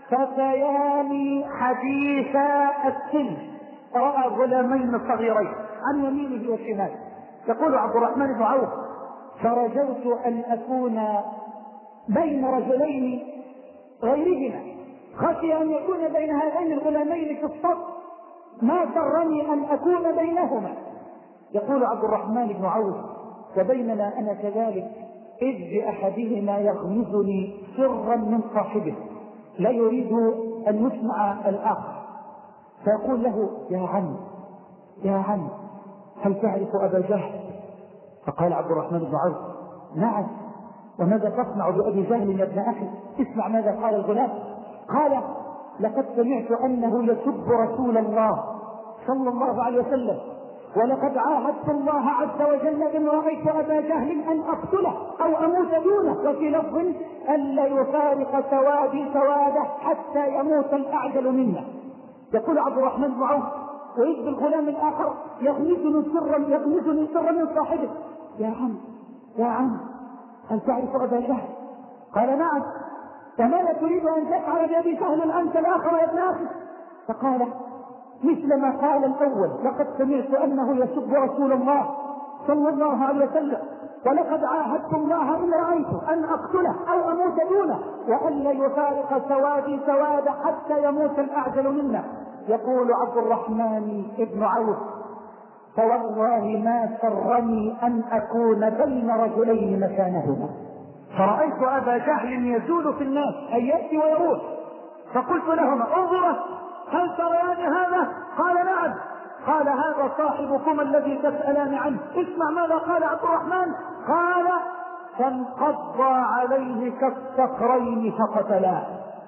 فتيان حديثا السن. رأى غلامين صغيرين عن يمينه وشماله. يقول عبد الرحمن بن عوف: فرجوت أن أكون بين رجلين غيرهما، خشي أن يكون بين هذين الغلامين في الصف، ما سرني أن أكون بينهما. يقول عبد الرحمن بن عوف: وبينما أنا كذلك إذ بأحدهما يغمزني سرا من صاحبه لا يريد أن يسمع الآخر، فيقول له: يا عم يا عم هل تعرف أبا جهل؟ فقال عبد الرحمن بن عوف: نعم. وماذا تصنع بأبي جهل يا ابن أخي؟ اسمع ماذا قال الغلام. قال: لقد سمعت أنه يسب رسول الله صلى الله عليه وسلم، ولقد عاهدت الله عز وجل إن رأيت أبا جهل أن أقتله أو أموت دونه، وفي لفظ ألا يفارق سوادي سواده حتى يموت الأعجل منا. يقول عبد الرحمن بن عوف: ويجب الغلام الآخر يغمزني سرا من صاحبه: يا عم يا عم هل تعرف أبا جهل؟ قال نعم. وماذا تريد أن تفعل بأبي جهل أنت الآخر يا ابن أخي؟ فقال مثل ما قال الأول: لقد سمعت أنه يسب رسول الله صلى الله عليه وسلم، ولقد عاهدت الله إن رأيت أن أقتله أو أموت دونه، وأن لا يفارق سوادي سواد حتى يموت الأعجل منا. يقول عبد الرحمن بن عوف: فوالله ما سرني أن أكون بين رجلين مكانهما. فرأيت أبا جهل يزول في الناس، أي يأتي ويروح، فقلت لهما: انظرا هل تريان هذا؟ قال نعم. قال: هذا صاحبكم الذي تسألان عنه. اسمع ماذا قال عبد الرحمن. قال: فانقضى عليه كالصقرين فقتلاه،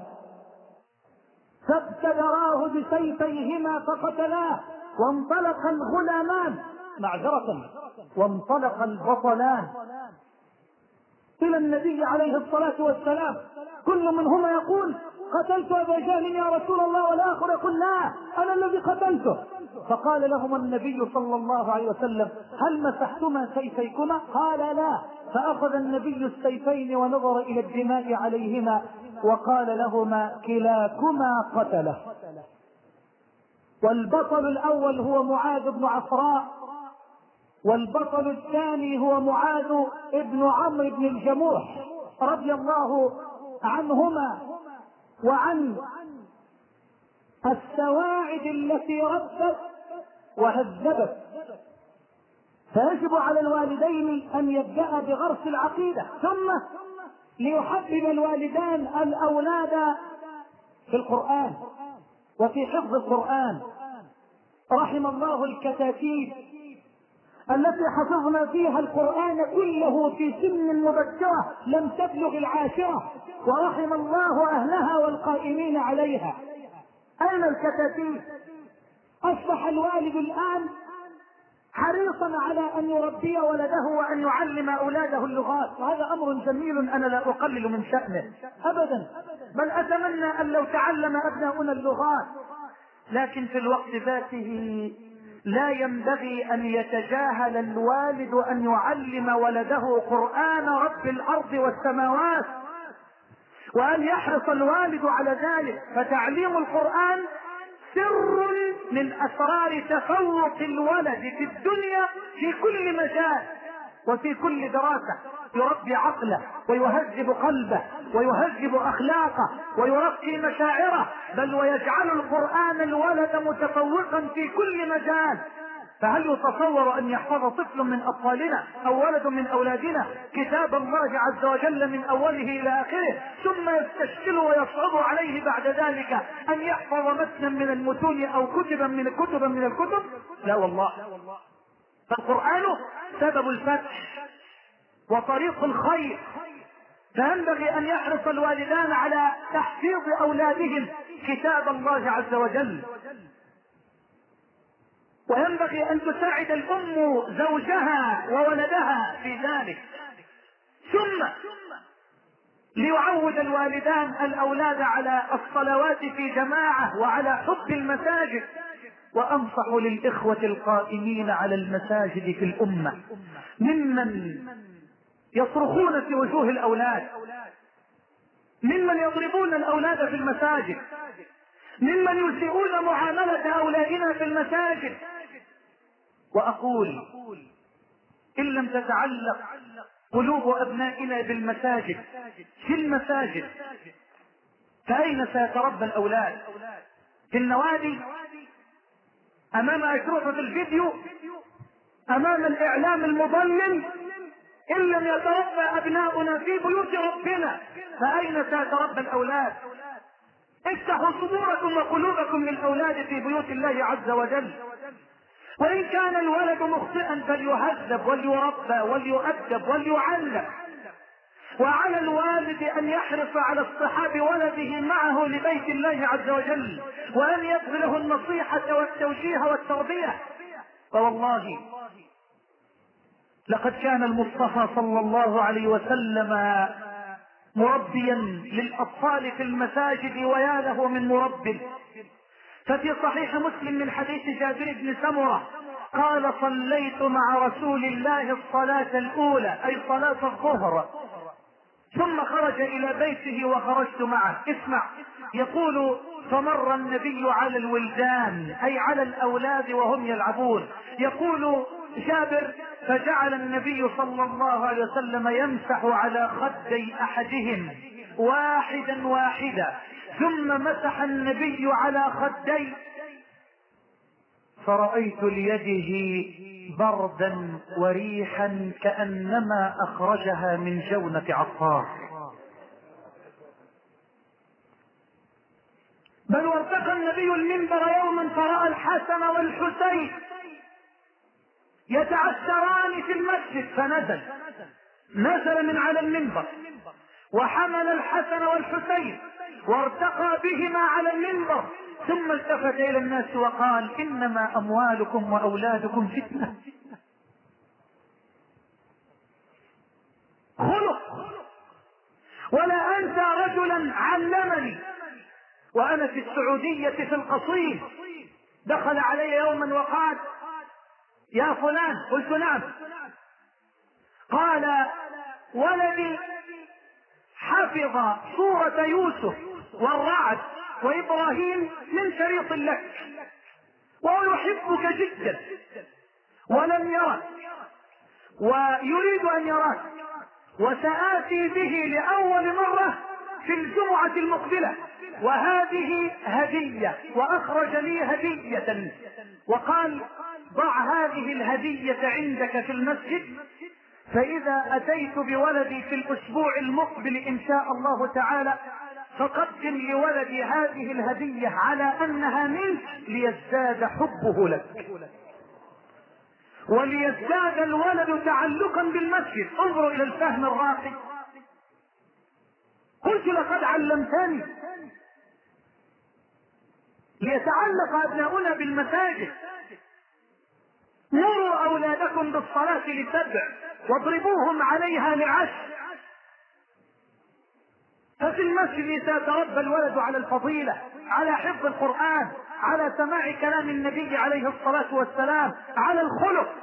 فابتدراه بسيفيهما فقتلاه، وانطلق الغلامان وانطلق البطلان إلى النبي عليه الصلاة والسلام، كل منهما يقول: قتلت أبا جهل يا رسول الله، والآخر يقول: لا، أنا الذي قتلته. فقال لهما النبي صلى الله عليه وسلم: هل مسحتما سيفيكما؟ قال: لا. فأخذ النبي السيفين ونظر إلى الدماء عليهما وقال لهما: كلاكما قتله. والبطل الأول هو معاذ بن عفراء، والبطل الثاني هو معاذ بن عمرو بن الجموح رضي الله عنهما وعن السواعد التي ربت وهذبت. فيجب على الوالدين أن يبدأ بغرس العقيدة، ثم ليحبب الوالدان الأولاد في القرآن وفي حفظ القرآن. رحم الله الكتاتيب التي حفظنا فيها القرآن كله في سن مبكرة لم تبلغ العاشرة، ورحم الله أهلها والقائمين عليها. أين الكتاتيب؟ أصبح الوالد الآن حريصا على أن يربي ولده وأن يعلم أولاده اللغات، وهذا أمر جميل أنا لا أقلل من شأنه أبدا، بل أتمنى أن لو تعلم أبناؤنا اللغات، لكن في الوقت ذاته لا ينبغي أن يتجاهل الوالد أن يعلم ولده قرآن رب الأرض والسماوات، وأن يحرص الوالد على ذلك. فتعليم القرآن سر من أسرار تفوق الولد في الدنيا في كل مجال وفي كل دراسة. يربي عقله ويهذب قلبه ويهذب أخلاقه ويرقي مشاعره، بل ويجعل القرآن الولد متفوقا في كل مجال. فهل يتصور أن يحفظ طفل من أطفالنا أو ولد من أولادنا كتاب الله عز وجل من أوله إلى آخره، ثم يستشكل ويصعب عليه بعد ذلك أن يحفظ متنا من المتون أو كتبا من الكتب؟ لا والله. فالقرآن سبب الفتح وطريق الخير، فينبغي أن يحرص الوالدان على تحفيظ أولادهم كتاب الله عز وجل، وينبغي أن تساعد الأم زوجها وولدها في ذلك. ثم ليعود الوالدان الأولاد على الصلوات في جماعة وعلى حب المساجد. وأنصح للإخوة القائمين على المساجد في الأمة ممن يصرخون في وجوه الأولاد، ممن يضربون الأولاد في المساجد، ممن يسيئون معاملة أولادنا في المساجد. وأقول: إن لم تتعلق قلوب أبنائنا بالمساجد في المساجد فأين سيتربى الأولاد؟ في النوادي، أمام أشرطة الفيديو، أمام الإعلام المضلل. إن لم يتربى أبناؤنا في بيوت ربنا فأين سيتربى الأولاد؟ افتحوا صدوركم وقلوبكم للأولاد في بيوت الله عز وجل. وإن كان الولد مخطئا فليهذب وليربى وليؤدب وليعلم. وعلى الوالد أن يحرص على اصطحاب ولده معه لبيت الله عز وجل، وأن يبذله النصيحة والتوجيه والتربية. فوالله لقد كان المصطفى صلى الله عليه وسلم مربيا للأطفال في المساجد، ويا له من مرب. ففي صحيح مسلم من حديث جابر بن سمرة قال: صليت مع رسول الله الصلاة الأولى، أي صلاة الظهر، ثم خرج إلى بيته وخرجت معه. اسمع، يقول: فمر النبي على الولدان، أي على الأولاد وهم يلعبون. يقول جابر: فجعل النبي صلى الله عليه وسلم يمسح على خدي أحدهم واحدا واحدا، ثم مسح النبي على خدي، فرأيت ليده بردا وريحا كأنما أخرجها من جونة عطار. بل وارتقى النبي المنبر يوما فرأى الحسن والحسين يتعثران في المسجد، نزل من على المنبر وحمل الحسن والحسين وارتقى بهما على المنبر، ثم التفت إلى الناس وقال: إنما أموالكم وأولادكم فتنة. خلق. ولا أنسى رجلا علمني وأنا في السعودية في القصيم، دخل علي يوما وقال: يا فلان. قلت: نعم. قال: ولدي حفظ سورة يوسف والرعد وإبراهيم من شريط لك، وهو يحبك جدا ولم يرك ويريد أن يراك، وسآتي به لأول مرة في الجمعة المقبلة، وهذه هدية. وأخرج لي هدية وقال: ضع هذه الهدية عندك في المسجد، فإذا أتيت بولدي في الأسبوع المقبل إن شاء الله تعالى فقدم لولدي هذه الهدية على أنها منك، ليزداد حبه لك وليزداد الولد تعلقا بالمسجد. انظروا إلى الفهم الراقي. قلت: لقد علمتني. ليتعلق أبناؤنا بالمساجد. مروا أولادكم بالصلاة ل7 واضربوهم عليها ل10. ففي المسجد سيتربى الولد على الفضيلة، على حفظ القرآن، على سماع كلام النبي عليه الصلاة والسلام، على الخلق.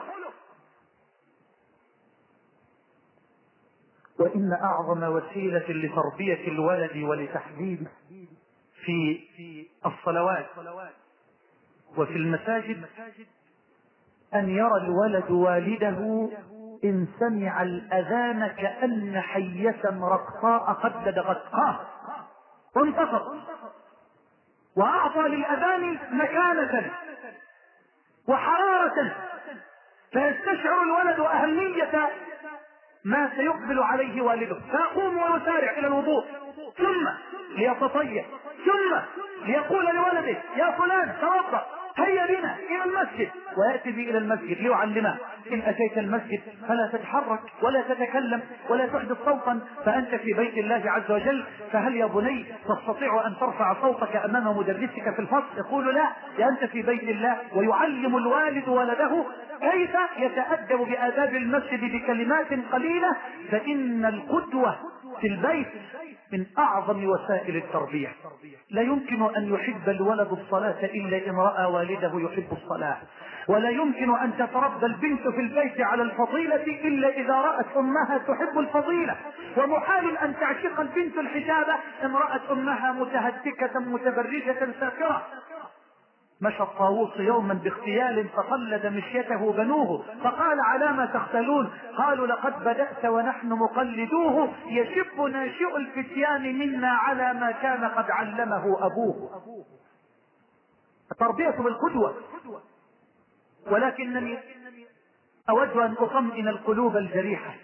وإن أعظم وسيلة لتربية الولد ولتحديده في الصلوات وفي المساجد أن يرى الولد والده إن سمع الأذان كأن حية رقصاء قد دغتقاه وانتصر، وأعطى للأذان مكانة وحرارة، فيستشعر الولد أهمية ما سيقبل عليه والده، فيقوم ويسارع إلى الوضوء، ثم ليتطيب، ثم ليقول لولده: يا فلان توضأ، هيا بنا إلى المسجد، ويأتي به إلى المسجد ليعلمه: إن أتيت المسجد فلا تتحرك ولا تتكلم ولا تحدث صوتا، فأنت في بيت الله عز وجل، فهل يا بني تستطيع أن ترفع صوتك أمام مدرسك في الفصل؟ يقول: لا، يا أنت في بيت الله. ويعلم الوالد ولده كيف يتأدب بآداب المسجد بكلمات قليلة، فإن القدوة في البيت من أعظم وسائل التربية. لا يمكن أن يحب الولد الصلاة إلا إن رأى والده يحب الصلاة، ولا يمكن أن تتربى البنت في البيت على الفضيلة إلا إذا رأت أمها تحب الفضيلة، ومحال أن تعشق البنت الحجابة إن رأت أمها متهتكة متبرجة ساكرة. مشى الطاووس يوما باغتيال فقلد مشيته بنوه، فقال: على ما تختلون؟ قالوا: لقد بدأت ونحن مقلدوه، يشب ناشئ الفتيان منا على ما كان قد علمه أبوه. التربية بالقدوة. ولكنني أود أن أطمئن القلوب الجريحة،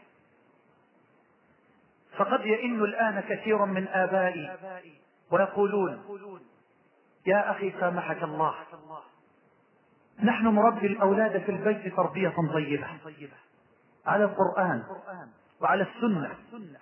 فقد يئن الآن كثير من آبائي ويقولون: يا أخي سامحك الله، نحن نربي الأولاد في البيت تربية طيبة على القرآن وعلى السنة،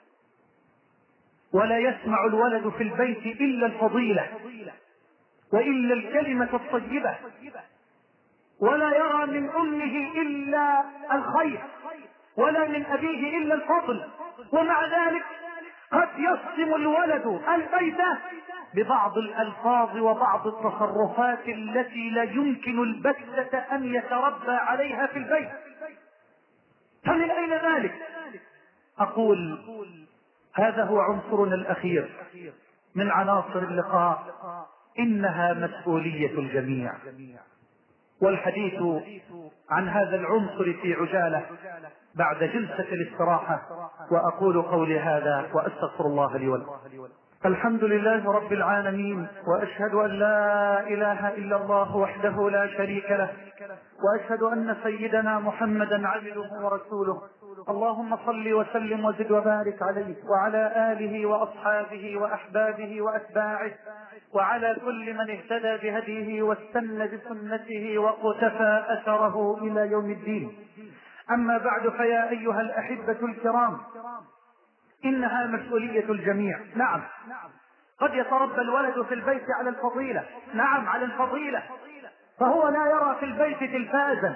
ولا يسمع الولد في البيت إلا الفضيلة وإلا الكلمة الطيبة، ولا يرى من أمه إلا الخير ولا من أبيه إلا الفضل. ومع ذلك قد يصدم الولد البيت ببعض الألفاظ وبعض التصرفات التي لا يمكن البتة أن يتربى عليها في البيت. فمن أين ذلك؟ أقول: هذا هو عنصرنا الأخير من عناصر اللقاء، إنها مسؤولية الجميع. والحديث عن هذا العنصر في عجالة بعد جلسة الاستراحة، وأقول قولي هذا وأستغفر الله لي ولكم. الحمد لله رب العالمين، وأشهد أن لا إله إلا الله وحده لا شريك له، وأشهد أن سيدنا محمدا عبده ورسوله. اللهم صل وسلم وزد وبارك عليه وعلى آله وأصحابه وأحبابه وأتباعه وعلى كل من اهتدى بهديه واستنى بسنته وقتفى أثره إلى يوم الدين. أما بعد، فيا أيها الأحبة الكرام، إنها مسؤولية الجميع. نعم، قد يتربى الولد في البيت على الفضيلة، نعم على الفضيلة، فهو لا يرى في البيت تلفازا،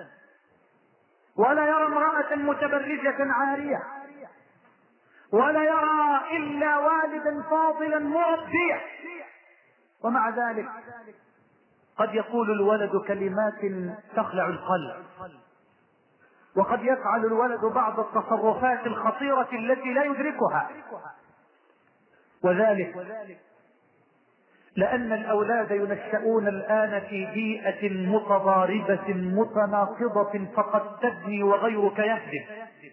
ولا يرى امرأة متبرجة عارية، ولا يرى إلا والدا فاضلا مربيا. ومع ذلك قد يقول الولد كلمات تخلع القلب، وقد يفعل الولد بعض التصرفات الخطيرة التي لا يدركها، وذلك لأن الأولاد ينشأون الآن في بيئة متضاربة متناقضة، فقد تبني وغيرك يهدم.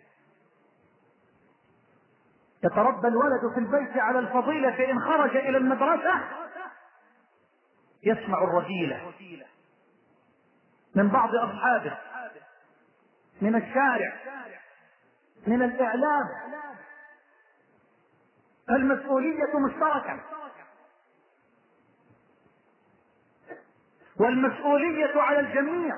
يتربى الولد في البيت على الفضيلة، فإن خرج إلى المدرسة يسمع الرذيلة من بعض أصحابه، من الشارع، من الإعلام. المسؤولية مشتركة، والمسؤولية على الجميع.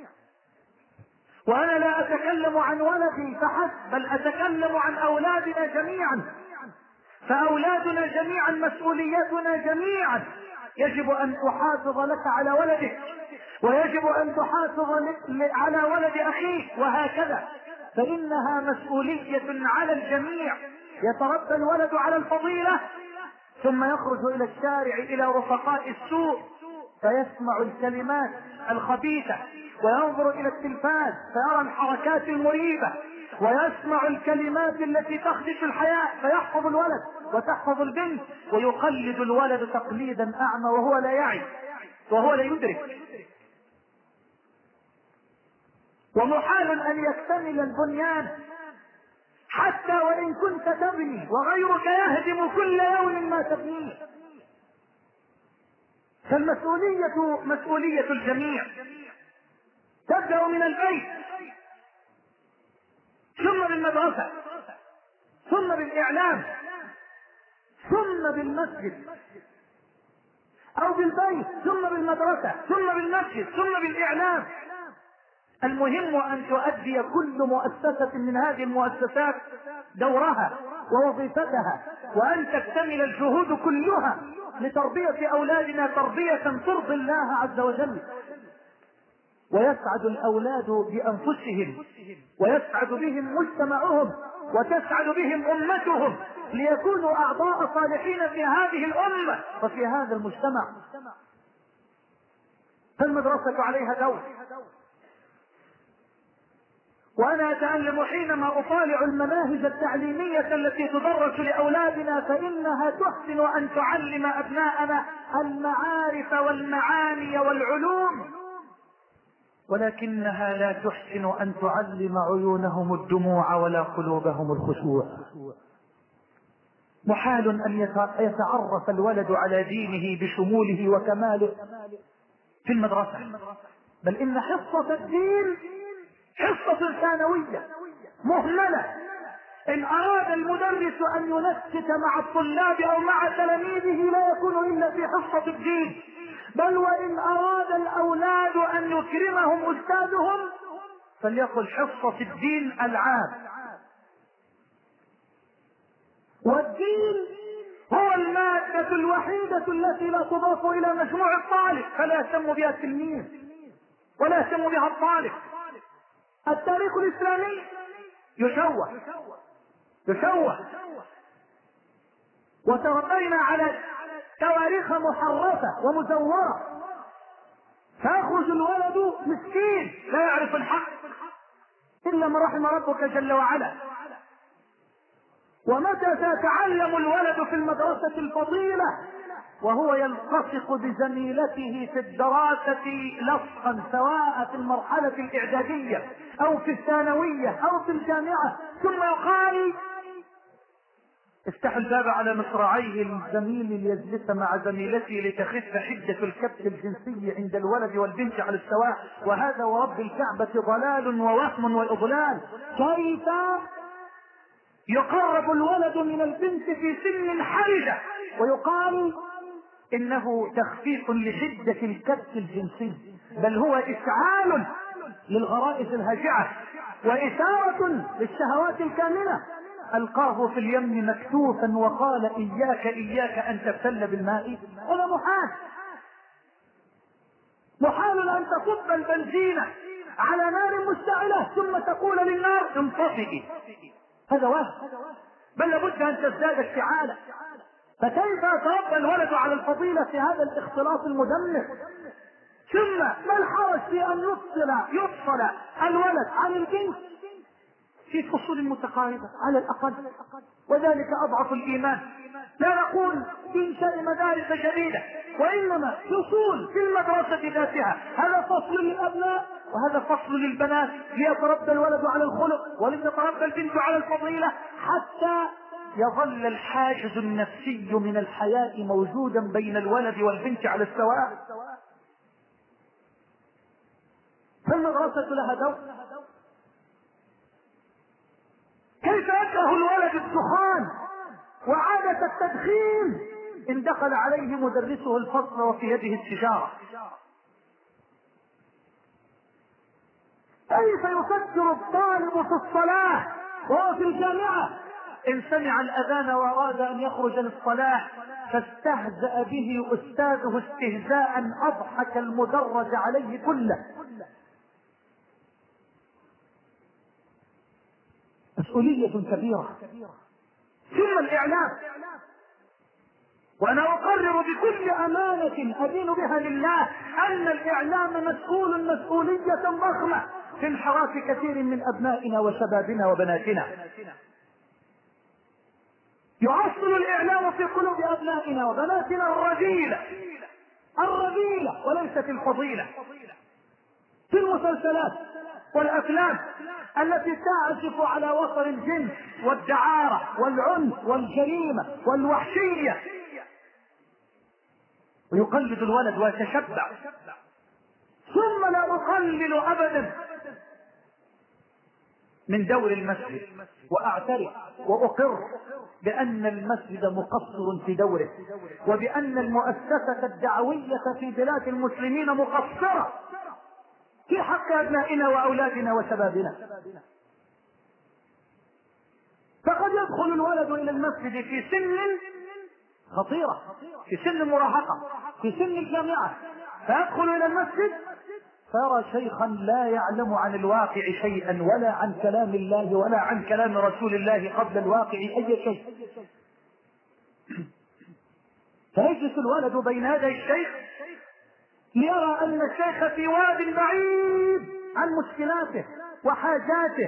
وأنا لا أتكلم عن ولدي فحسب، بل أتكلم عن أولادنا جميعا، فأولادنا جميعا مسؤوليتنا جميعا. يجب أن تحافظ لك على ولدك، ويجب أن تحافظ على ولد أخيك، وهكذا، فإنها مسؤولية على الجميع. يتربى الولد على الفضيلة، ثم يخرج إلى الشارع إلى رفقاء السوء، فيسمع الكلمات الخبيثة، وينظر إلى التلفاز فيرى الحركات المريبة، ويسمع الكلمات التي تخدش الحياة، فيحفظ الولد وتحفظ البنت، ويقلد الولد تقليدا أعمى وهو لا يعي وهو لا يدرك. ومحال أن يكتمل البنيان حتى وإن كنت تبني وغيرك يهدم كل يوم ما تبنيه. فالمسؤولية مسؤولية الجميع، تبدأ من البيت، ثم بالمدرسة، ثم بالإعلام، ثم بالمسجد، أو بالبيت ثم بالمدرسة ثم بالمسجد ثم بالإعلام. المهم أن تؤدي كل مؤسسة من هذه المؤسسات دورها ووظيفتها، وأن تكتمل الجهود كلها لتربية أولادنا تربية ترضي الله عز وجل. ويسعد الأولاد بأنفسهم، ويسعد بهم مجتمعهم، وتسعد بهم أمتهم، ليكونوا أعضاء صالحين في هذه الأمة وفي هذا المجتمع. فالمدرسة عليها دور. وأنا أتعلم حينما أطالع المناهج التعليمية التي تدرس لأولادنا، فإنها تحسن أن تعلم أبناءنا المعارف والمعاني والعلوم، ولكنها لا تحسن أن تعلم عيونهم الدموع ولا قلوبهم الخشوع. محال أن يتعرف الولد على دينه بشموله وكماله في المدرسة، بل إن حصة الدين حصة ثانوية مهملة. إن أراد المدرس أن ينسق مع الطلاب أو مع تلاميذه لا يكون إلا في حصة الدين، بل وإن أراد الأولاد أن يكرمهم أستاذهم فليقل حصة الدين ألعاب. والدين هو المادة الوحيدة التي لا تضاف إلى مجموع الطالب، فلا يهتم بها التلميذ ولا يهتم بها الطالب. التاريخ الإسلامي يشوه، وتربينا على تواريخ محرفة ومزورة، فيخرج الولد مسكين لا يعرف الحق إلا من رحم ربك جل وعلا. ومتى سيتعلم الولد في المدرسة الفضيلة وهو يلتصق بزميلته في الدراسة لصقا، سواء في المرحلة الإعدادية أو في الثانوية أو في الجامعة، ثم يقال افتح الباب على مصراعيه للزميل ليجلس مع زميلته لتخف حدة الكبت الجنسي عند الولد والبنت على السواء، وهذا ورب الكعبة ضلال ووهم وإضلال. كيف يقرب الولد من البنت في سن حرجة ويقال إنه تخفيف لحدة الكبت الجنسي، بل هو إشعال للغرائز الهاجعة وإثارة للشهوات الكامنة. ألقاه في اليم مكتوفا وقال إياك إياك أن تبتل بالماء. هذا محال أن تصب البنزين على نار مشتعلة ثم تقول للنار انطفئي، هذا وهم، بل لابد أن تزداد اشتعالا. فكيف يتربى الولد على الفضيلة في هذا الاختلاط المدمر؟ ثم ما الحرج في أن يفصل الولد عن البنت في فصول متقاربة على الأقل، وذلك أضعف الإيمان. لا نقول إنشاء مدارس جديدة، وإنما فصول في المدرسة ذاتها، هذا فصل للأبناء وهذا فصل للبنات، ليتربى الولد على الخلق ولتتربى البنت على الفضيلة، حتى يظل الحاجز النفسي من الحياء موجودا بين الولد والبنت على السواء. فالمدرسة لها دور. كيف يكره الولد الدخان وعادة التدخين إن دخل عليه مدرسه الفصل وفي يده السيجارة؟ كيف يفكر الطالب في الصلاة وهو في الجامعة إن سمع الأذان وأراد أن يخرج للصلاة فاستهزأ به أستاذه استهزاء أضحك المدرج عليه كله؟ مسؤولية كبيرة. ثم الإعلام، وأنا أقرر بكل أمانة أدين بها لله أن الإعلام مسؤول مسؤولية ضخمة في انحراف كثير من أبنائنا وشبابنا وبناتنا. يعصر الإعلام في قلوب أبنائنا وبناتنا الرذيلة وليست الفضيلة، في المسلسلات والأفلام التي تعزف على وتر الجنس والدعارة والعنف والجريمة والوحشية، ويقلد الولد ويتشبع. ثم لا أقلل أبدا من دور المسجد، وأعترف وأقر بأن المسجد مقصر في دوره، وبأن المؤسسة الدعوية في بلاد المسلمين مقصرة في حق أبنائنا وأولادنا وشبابنا. فقد يدخل الولد إلى المسجد في سن خطيرة، في سن المراهقة، في سن الجامعة، فيدخل إلى المسجد فيرى شيخا لا يعلم عن الواقع شيئا، ولا عن كلام الله ولا عن كلام رسول الله قبل الواقع أي شيء. فيجلس الولد بين يدي الشيخ ليرى أن الشيخ في واد بعيد عن مشكلاته وحاجاته،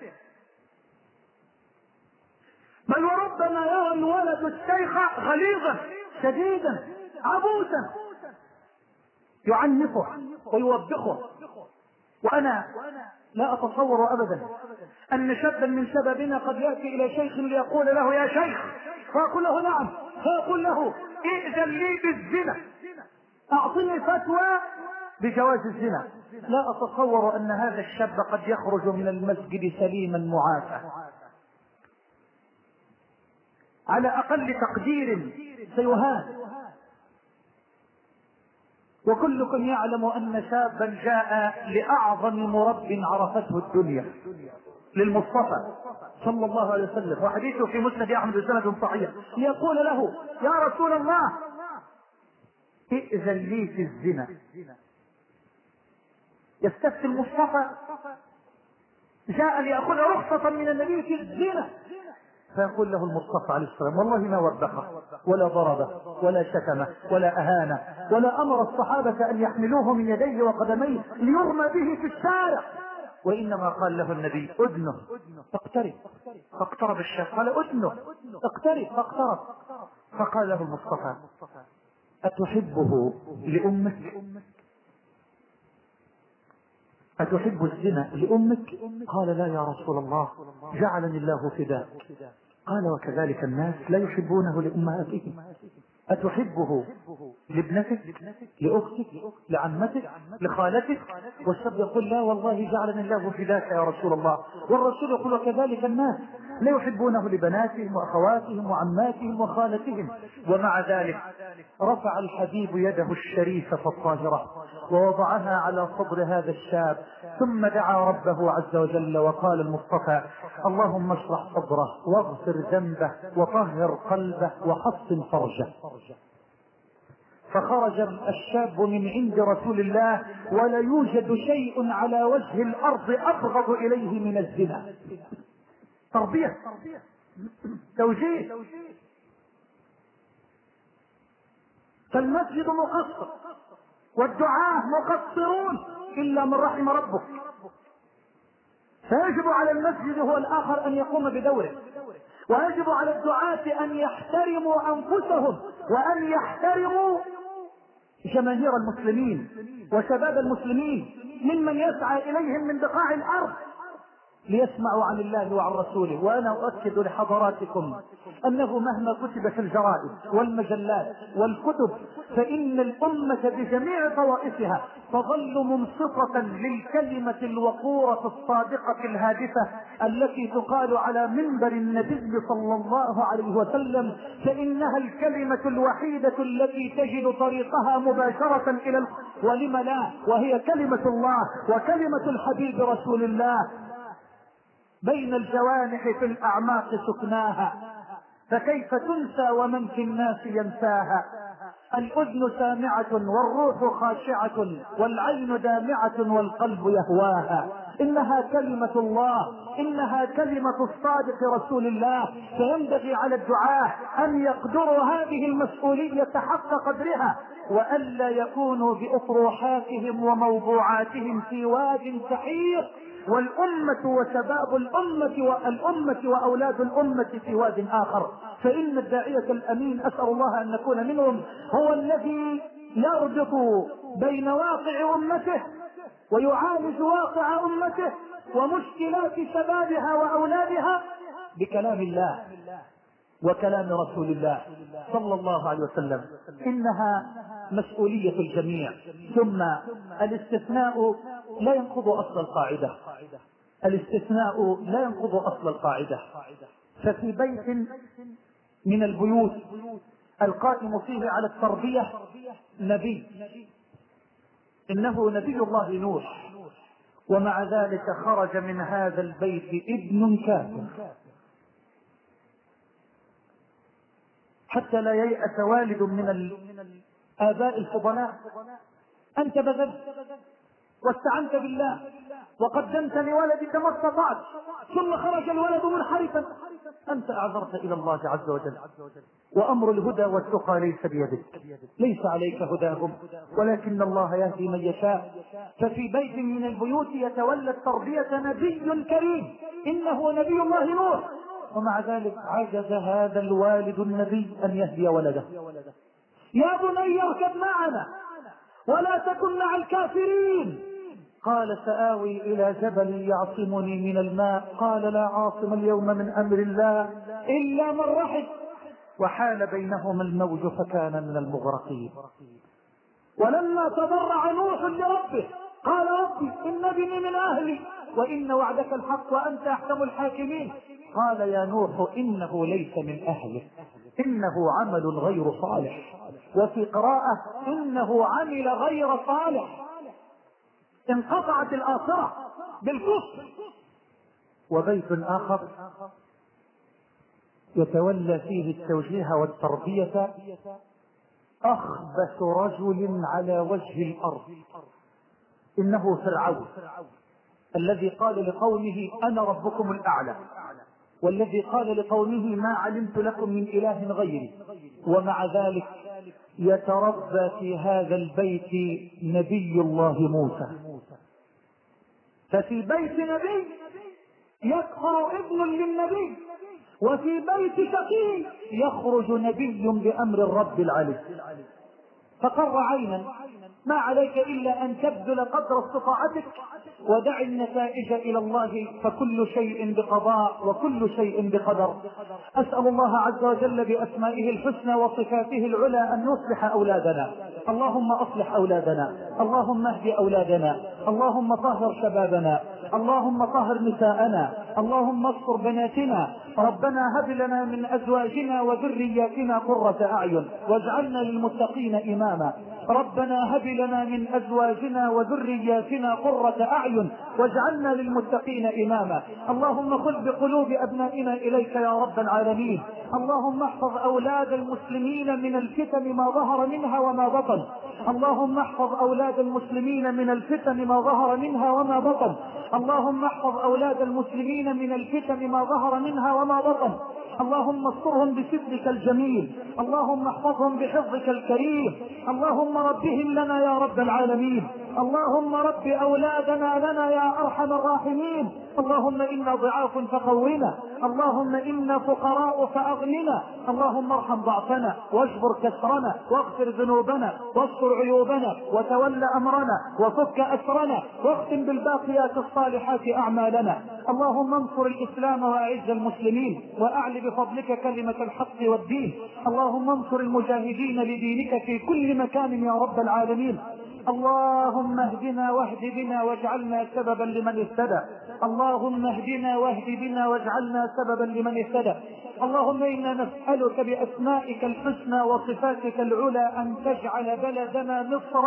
بل وربما يرى الولد الشيخ غليظا شديدا عبوسا يعنفه ويوبخه. وأنا لا أتصور أبدا أن شابا من شبابنا قد يأتي إلى شيخ ليقول له يا شيخ، فيقول له نعم، فيقول له ائذن لي بالزنا، أعطني فتوى بجواز الزنا. لا أتصور أن هذا الشاب قد يخرج من المسجد سليما معافى. على أقل تقدير سيهان. وكلكم يعلم أن شابا جاء لأعظم مرب عرفته الدنيا، للمصطفى صلى الله عليه وسلم، وحديثه في مسند أحمد بسند صحيح، ليقول له يا رسول الله ائذن لي في الزنا. يستفتي المصطفى، جاء ليأخذ رخصة من النبي في الزنا، فيقول له المصطفى عليه السلام والله ما وبخه ولا ضربه ولا شتمه ولا أهانه ولا أمر الصحابة أن يحملوه من يديه وقدميه ليرمى به في الشارع، وإنما قال له النبي أدنه اقترب، فاقترب الشاب، قال أدنه اقترب، فاقترب، فقال له المصطفى أتحبه لأمك؟ أتحب الزنا لأمك؟ قال لا يا رسول الله، جعلني الله فداك. قال وكذلك الناس لا يحبونه لأمهاتهم. أتحبه لابنتك، لأختك، لعمتك، لخالتك؟ والشاب يقول لا والله جعلني الله فداك يا رسول الله. والرسول يقول وكذلك الناس لا يحبونه لبناتهم وأخواتهم وعماتهم وخالتهم. ومع ذلك رفع الحبيب يده الشريفة الطاهرة ووضعها على صدر هذا الشاب، ثم دعا ربه عز وجل وقال المصطفى اللهم اشرح صدره واغفر ذنبه وطهر قلبه وحصن فرجه. فخرج الشاب من عند رسول الله ولا يوجد شيء على وجه الأرض أبغض إليه من الزنا. تربية، توجيه. فالمسجد مقصر والدعاة مقصرون إلا من رحم ربك، فيجب على المسجد هو الآخر أن يقوم بدوره، ويجب على الدعاة أن يحترموا أنفسهم وأن يحترموا جماهير المسلمين وشباب المسلمين ممن يسعى إليهم من بقاع الأرض ليسمعوا عن الله وعن رسوله. وأنا أؤكد لحضراتكم أنه مهما كتب في الجرائد والمجلات والكتب فإن الأمة بجميع طوائفها تظل منصفة للكلمة الوقورة الصادقة الهادفة التي تقال على منبر النبي صلى الله عليه وسلم، فإنها الكلمة الوحيدة التي تجد طريقها مباشرة إلى ولم لا، وهي كلمة الله وكلمة الحبيب رسول الله. بين الجوانح في الأعماق سكناها، فكيف تنسى ومن في الناس ينساها؟ الأذن سامعة والروح خاشعة والعين دامعة والقلب يهواها. إنها كلمة الله، إنها كلمة الصادق رسول الله. فينبغي على الدعاة أن يقدروا هذه المسؤولية حق قدرها، وألا يكونوا بأطروحاتهم وموضوعاتهم في واد سحيق، والأمة وشباب الأمة وأولاد الأمة في واد آخر. فإن الداعية الأمين أسأل الله أن نكون منهم هو الذي يربط بين واقع أمته ويعالج واقع أمته ومشكلات شبابها وأولادها بكلام الله وكلام رسول الله صلى الله عليه وسلم. إنها مسؤولية الجميع. ثم الاستثناء لا ينقض أصل القاعدة، الاستثناء لا ينقض أصل القاعدة. ففي بيت من البيوت القائم فيه على التربية نبي، إنه نبي الله نوح، ومع ذلك خرج من هذا البيت ابن كافر حتى لا ييأس والد من الآباء الفضلاء. أنت بذلت واستعنت بالله وقدمت لولدك ما استطعت، ثم خرج الولد منحرفا، أنت أعذرت إلى الله عز وجل. وأمر الهدى والتقى ليس بيدك، ليس عليك هداهم ولكن الله يهدي من يشاء. ففي بيت من البيوت يتولى التربية نبي كريم، إنه نبي الله نوح، ومع ذلك عجز هذا الوالد النبي أن يهدي ولده. يا بني اركب معنا ولا تكن مع الكافرين. قال سآوي إلى جبل يعصمني من الماء. قال لا عاصم اليوم من أمر الله إلا من رحم، وحال بينهما الموج فكان من المغرقين. ولما تضرع نوح لربه قال ربي إن ابني من أهلي وإن وعدك الحق وأنت أحكم الحاكمين. قال يا نوح إنه ليس من أهلك، إنه عمل غير صالح، وفي قراءة إنه عمل غير صالح. انقطعت الآخرة بالكفر. وبيت آخر يتولى فيه التوجيه والتربية أخبث رجل على وجه الأرض، إنه فرعون الذي قال لقومه أنا ربكم الأعلى، والذي قال لقومه ما علمت لكم من إله غيري. ومع ذلك يتربى في هذا البيت نبي الله موسى. ففي بيت نبي يكفر ابن للنبي، وفي بيت شقي يخرج نبي بأمر الرب العلي. فقر عينا، ما عليك إلا أن تبذل قدر استطاعتك ودع النتائج إلى الله، فكل شيء بقضاء وكل شيء بقدر. أسأل الله عز وجل بأسمائه الحسنى وصفاته العلى أن يصلح أولادنا. اللهم أصلح أولادنا، اللهم اهد أولادنا، اللهم طهر شبابنا، اللهم طهر نساءنا، اللهم استر بناتنا. ربنا هب لنا من أزواجنا وذرياتنا قرة أعين واجعلنا للمتقين إماما. ربنا هب لنا من أزواجنا وذرياتنا قرة أعين واجعلنا للمتقين إماما. اللهم خذ بقلوب أبنائنا إليك يا رب العالمين. اللهم احفظ أولاد المسلمين من الفتن ما ظهر منها وما بطن. اللهم احفظ أولاد المسلمين من الفتن ما ظهر منها وما بطن. اللهم احفظ أولاد المسلمين من الفتن ما ظهر منها وما بطن. اللهم استرهم بسترك الجميل، اللهم احفظهم بحفظك الكريم. اللهم ربهم لنا يا رب العالمين. اللهم رب أولادنا لنا يا أرحم الراحمين. اللهم إنا ضعاف فقونا، اللهم إنا فقراء فأغننا. اللهم ارحم ضعفنا واجبر كسرنا واغفر ذنوبنا واستر عيوبنا وتول أمرنا وفك أسرنا واختم بالباقيات الصالحات أعمالنا. اللهم انصر الإسلام وأعز المسلمين وأعل بفضلك كلمة الحق والدين. اللهم انصر المجاهدين لدينك في كل مكان يا رب العالمين. اللهم اهدنا واهد بنا واجعلنا سببا لمن اهتدى. اللهم اهدنا واهد بنا واجعلنا سببا لمن اهتدى. اللهم إنا نسألك بأسمائك الحسنى وصفاتك العلى أن تجعل بلدنا مصر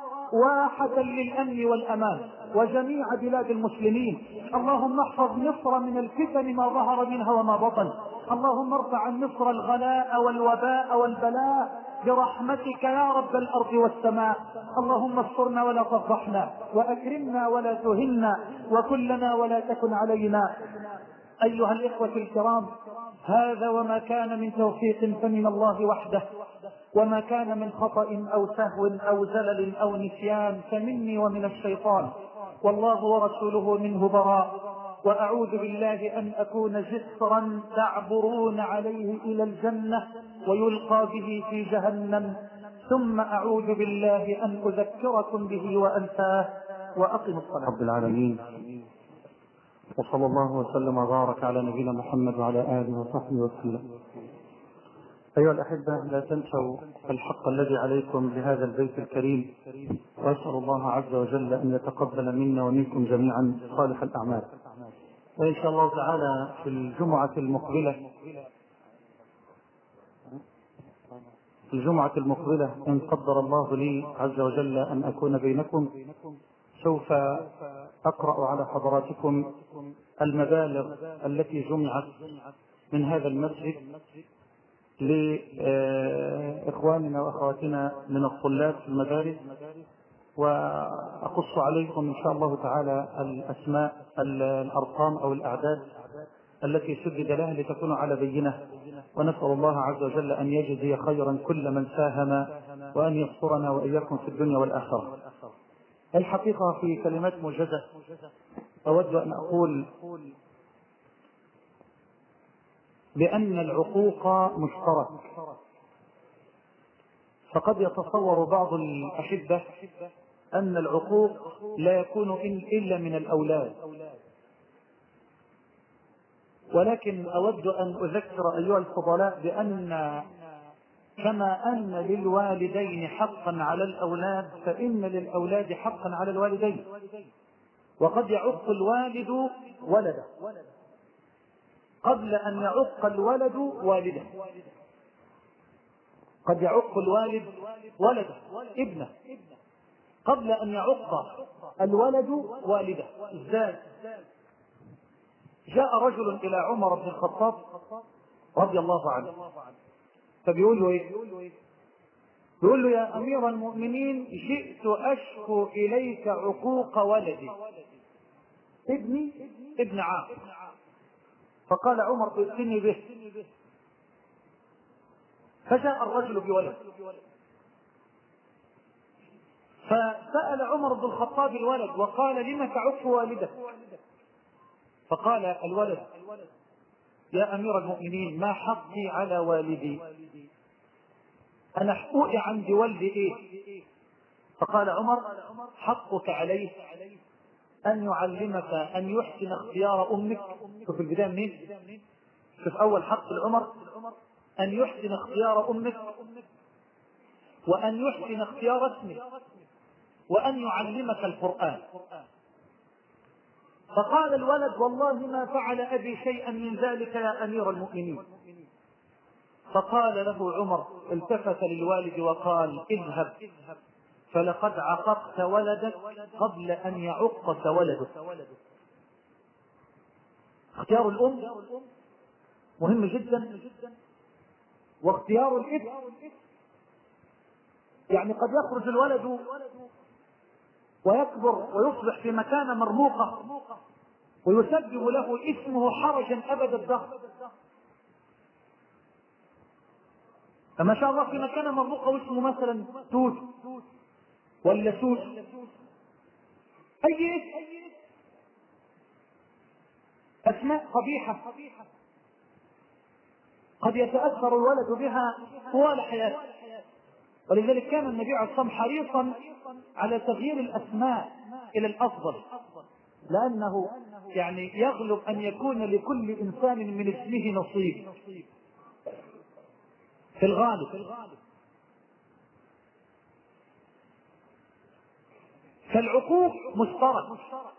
واحة للأمن والأمان وجميع بلاد المسلمين. اللهم احفظ مصر من الفتن ما ظهر منها وما بطن. اللهم ارفع عن مصر الغلاء والوباء والبلاء برحمتك يا رب الأرض والسماء. اللهم استرنا ولا تفضحنا وأكرمنا ولا تهنا وكلنا ولا تكن علينا. أيها الإخوة الكرام، هذا وما كان من توفيق فمن الله وحده، وما كان من خطأ أو سهو أو زلل أو نسيان فمني ومن الشيطان، والله ورسوله منه براء. وأعوذ بالله أن أكون جسرا تعبرون عليه إلى الجنة ويلقى به في جهنم، ثم أعوذ بالله أن أذكركم به وأنساه. وأقم الصلاة. رب العالمين، وصلى الله وسلم وبارك على نبينا محمد وعلى آله وصحبه وسلم. أيها الأحبة، لا تنسوا الحق الذي عليكم بهذا البيت الكريم، وأسأل الله عز وجل أن يتقبل منا ومنكم جميعا صالح الأعمال. وإن شاء الله تعالى في الجمعة المقبلة إن قدر الله لي عز وجل أن أكون بينكم، سوف أقرأ على حضراتكم المبالغ التي جمعت من هذا المسجد لإخواننا وأخواتنا من الطلاب في المدارس، وأقص عليكم إن شاء الله تعالى الأسماء الأرقام أو الأعداد التي سدد لها لتكون على بينة. ونسأل الله عز وجل أن يجزي خيرا كل من ساهم وأن يسترنا وإياكم في الدنيا والآخرة. الحقيقة في كلمات موجزة أود أن أقول بأن العقوق مشترك. فقد يتصور بعض الأحبة أن العقوق لا يكون إلا من الأولاد، ولكن أود أن أذكر أيها الفضلاء بأن كما أن للوالدين حقا على الأولاد فإن للأولاد حقا على الوالدين. وقد يعق الوالد ولده قبل أن يعق الولد والده. قد يعق الوالد ولده ابنه قبل أن يعق الولد والده. إزاي؟ جاء رجل إلى عمر بن الخطاب رضي الله عنه فبيقول له إيه؟ بيقول له: يا أمير المؤمنين، جئت أشكو إليك عقوق ولدي، ابني ابن عاق. فقال عمر: ائتني به. فجاء الرجل بولد، فسأل عمر بن الخطاب الولد وقال: لم تعق والدك؟ فقال الولد: يا أمير المؤمنين، ما حقي على والدي؟ أنا حقوقي عند والدي إيه؟ فقال عمر: حقك عليه أن يعلمك أن يحسن اختيار أمك. شوف البداية منين؟ شوف أول حق لعمر: أن يحسن اختيار أمك، وأن يحسن اختيار اسمك، وأن يعلمك القرآن. فقال الولد: والله ما فعل أبي شيئا من ذلك يا أمير المؤمنين. فقال له عمر، التفت للوالد وقال: اذهب، فلقد عققت ولدك قبل أن يعقك ولدك. اختيار الأم مهم جدا، واختيار الابن. يعني قد يخرج الولد ويكبر ويصبح في مكانة مرموقة ويسبب له اسمه حرجا أبد الدهر، فما شاء الله في مكانة مرموقة واسمه مثلا توت ولا سوس، أي أسماء قبيحة قد يتأثر الولد بها طوال حياته. ولذلك كان النبي عليه الصلاة والسلام حريصا على تغيير الأسماء إلى الأفضل، لأنه يعني يغلب أن يكون لكل إنسان من اسمه نصيب في الغالب. فالعقوق مشترك،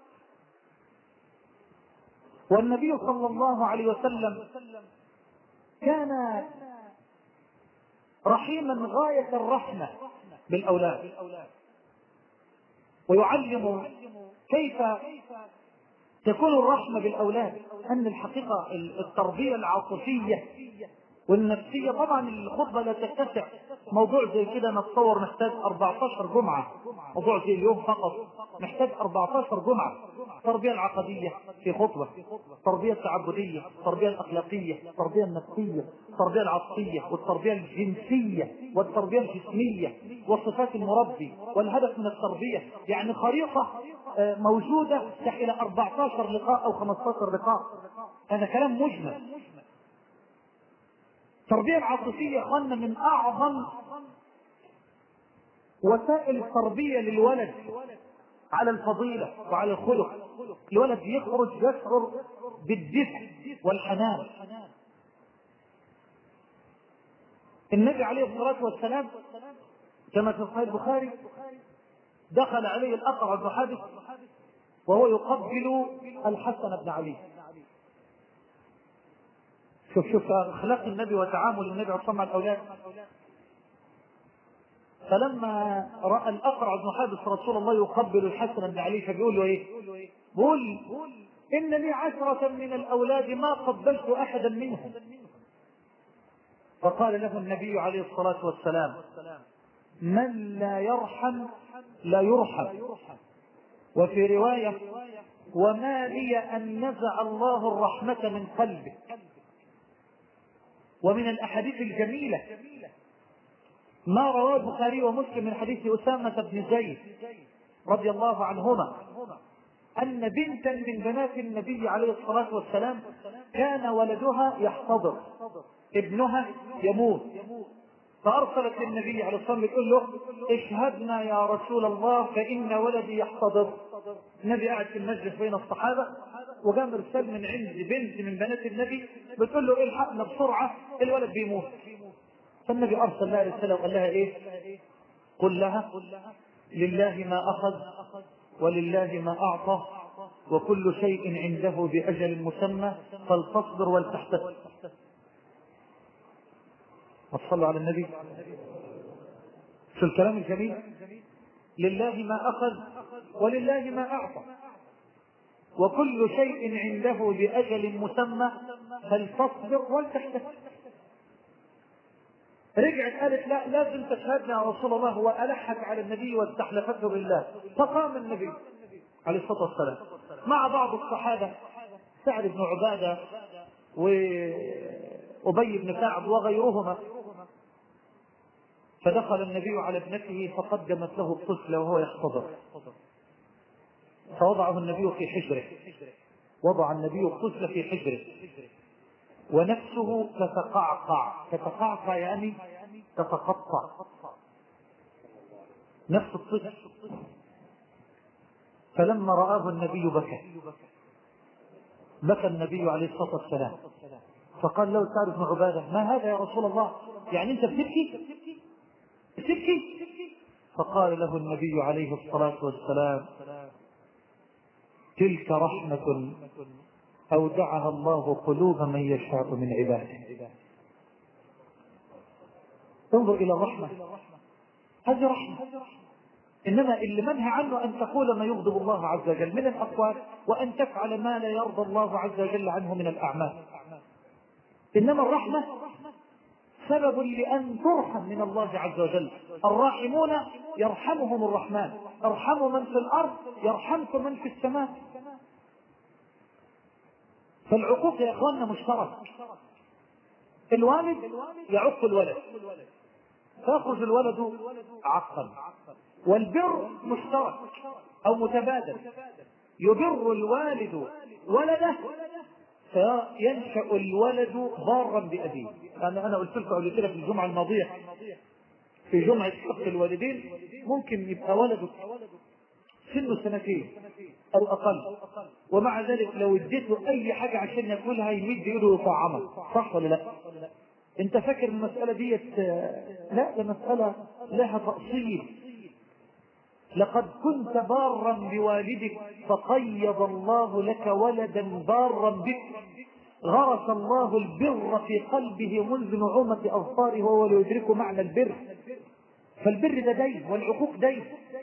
والنبي صلى الله عليه وسلم كان رحيما غاية الرحمة بالأولاد، ويعلم كيف تكون الرحمة بالأولاد. أن الحقيقة التربية العاطفية والنفسية، طبعا الخطبة لا تتسع، موضوع زي كده نتصور محتاج 14 جمعة، موضوع زي اليوم فقط محتاج 14 جمعة. التربية العقدية في خطبة، التربية التعبدية، التربية الأخلاقية، التربية النفسية، التربية العصبية، والتربية الجنسية، والتربية الجسمية، وصفات المربي، والهدف من التربية. يعني خريطة موجودة تحت 14 لقاء أو 15 لقاء. هذا كلام مجمل. التربية العاطفية قلنا من أعظم وسائل التربية للولد على الفضيلة وعلى الخلق. الولد يخرج يشعر بالدفء والحنان. النبي عليه الصلاة والسلام كما في صحيح البخاري دخل عليه الأقرع بن حابس وهو يقبل الحسن بن علي. شوف اخلاق النبي وتعامل النبي عليه الصلاة والسلام مع الأولاد. فلما رأى الأقرع بن حابس رسول الله يقبل الحسن بن علي فبيقول له ايه؟ بيقول: إن لي 10 من الأولاد ما قبلت أحدا منهم. فقال له النبي عليه الصلاة والسلام: من لا يرحم لا يرحم. وفي رواية: وما لي أن نزع الله الرحمة من قلبك. ومن الأحاديث الجميلة ما رواه البخاري ومسلم من حديث أسامة بن زيد رضي الله عنهما أن بنتا من بنات النبي عليه الصلاة والسلام كان ولدها يحتضر، ابنها يموت، فأرسلت للنبي عليه الصلاة والسلام تقول له: اشهدنا يا رسول الله فإن ولدي يحتضر. النبي قاعد في المجلس بين الصحابة، وقام ارسال من عند بنت من بنات النبي بتقول له: الحقنا بسرعة الولد بيموت. فالنبي أرسل لها رسالة وقال لها ايه؟ قل لها: لله ما أخذ ولله ما أعطى وكل شيء عنده بأجل مسمى فلتصبر ولتحتسب. وصلوا على النبي. شو الكلام الجميل؟ لله ما أخذ ولله ما أعطى وكل شيء عنده بأجل مسمى فلتصبر ولتحتسب. رجعت قالت: لا، لازم تشهدنا يا رسول الله، وألحت على النبي واستحلفته بالله. فقام النبي عليه الصلاة والسلام مع بعض الصحابة، سعد بن عبادة وأبي بن كعب وغيرهما، فدخل النبي على ابنته فقدمت له الطفل وهو يحتضر، فوضعه النبي في حجره، وضع النبي الطفل في حجره ونفسه تتقعقع يعني تتقطع نفس الطفل. فلما رآه النبي بكى النبي عليه الصلاة والسلام، فقال له سعد بن عبادة: ما هذا يا رسول الله؟ يعني أنت بتبكي؟ فقال له النبي عليه الصلاة والسلام: تلك رحمة أودعها الله قلوب من يشاء من عباده. انظر إلى الرحمة، هذه رحمة. إنما اللي منهى عنه أن تقول ما يغضب الله عز وجل من الأقوال، وأن تفعل ما لا يرضى الله عز وجل عنه من الأعمال. إنما الرحمة سبب لأن ترحم من الله عز وجل. الراحمون يرحمهم الرحمن، ارحموا من في الأرض يرحمكم من في السماء. فالعقوق يا إخواننا مشترك. الوالد يعق الولد فيخرج الولد عقا، والبر مشترك أو متبادل، يبر الوالد ولده فينشأ الولد بارا بأبيه. أنا قلت لكم قبل كده في الجمعة الماضية في جمعة حق الوالدين ممكن يبقى ولده سنه 2 أو أقل، ومع ذلك لو اديته أي حاجة عشان ياكلها يمد يده ويطعمها، صح ولا لا؟ أنت فاكر المسألة ديت؟ لا، ده مسألة لها تأصيل. لقد كنت بارا بوالدك فقيض الله لك ولدا بارا بك، غرس الله البر في قلبه منذ نعومة أظفاره وهو لا يدرك معنى البر. فالبر ده دين والعقوق دين.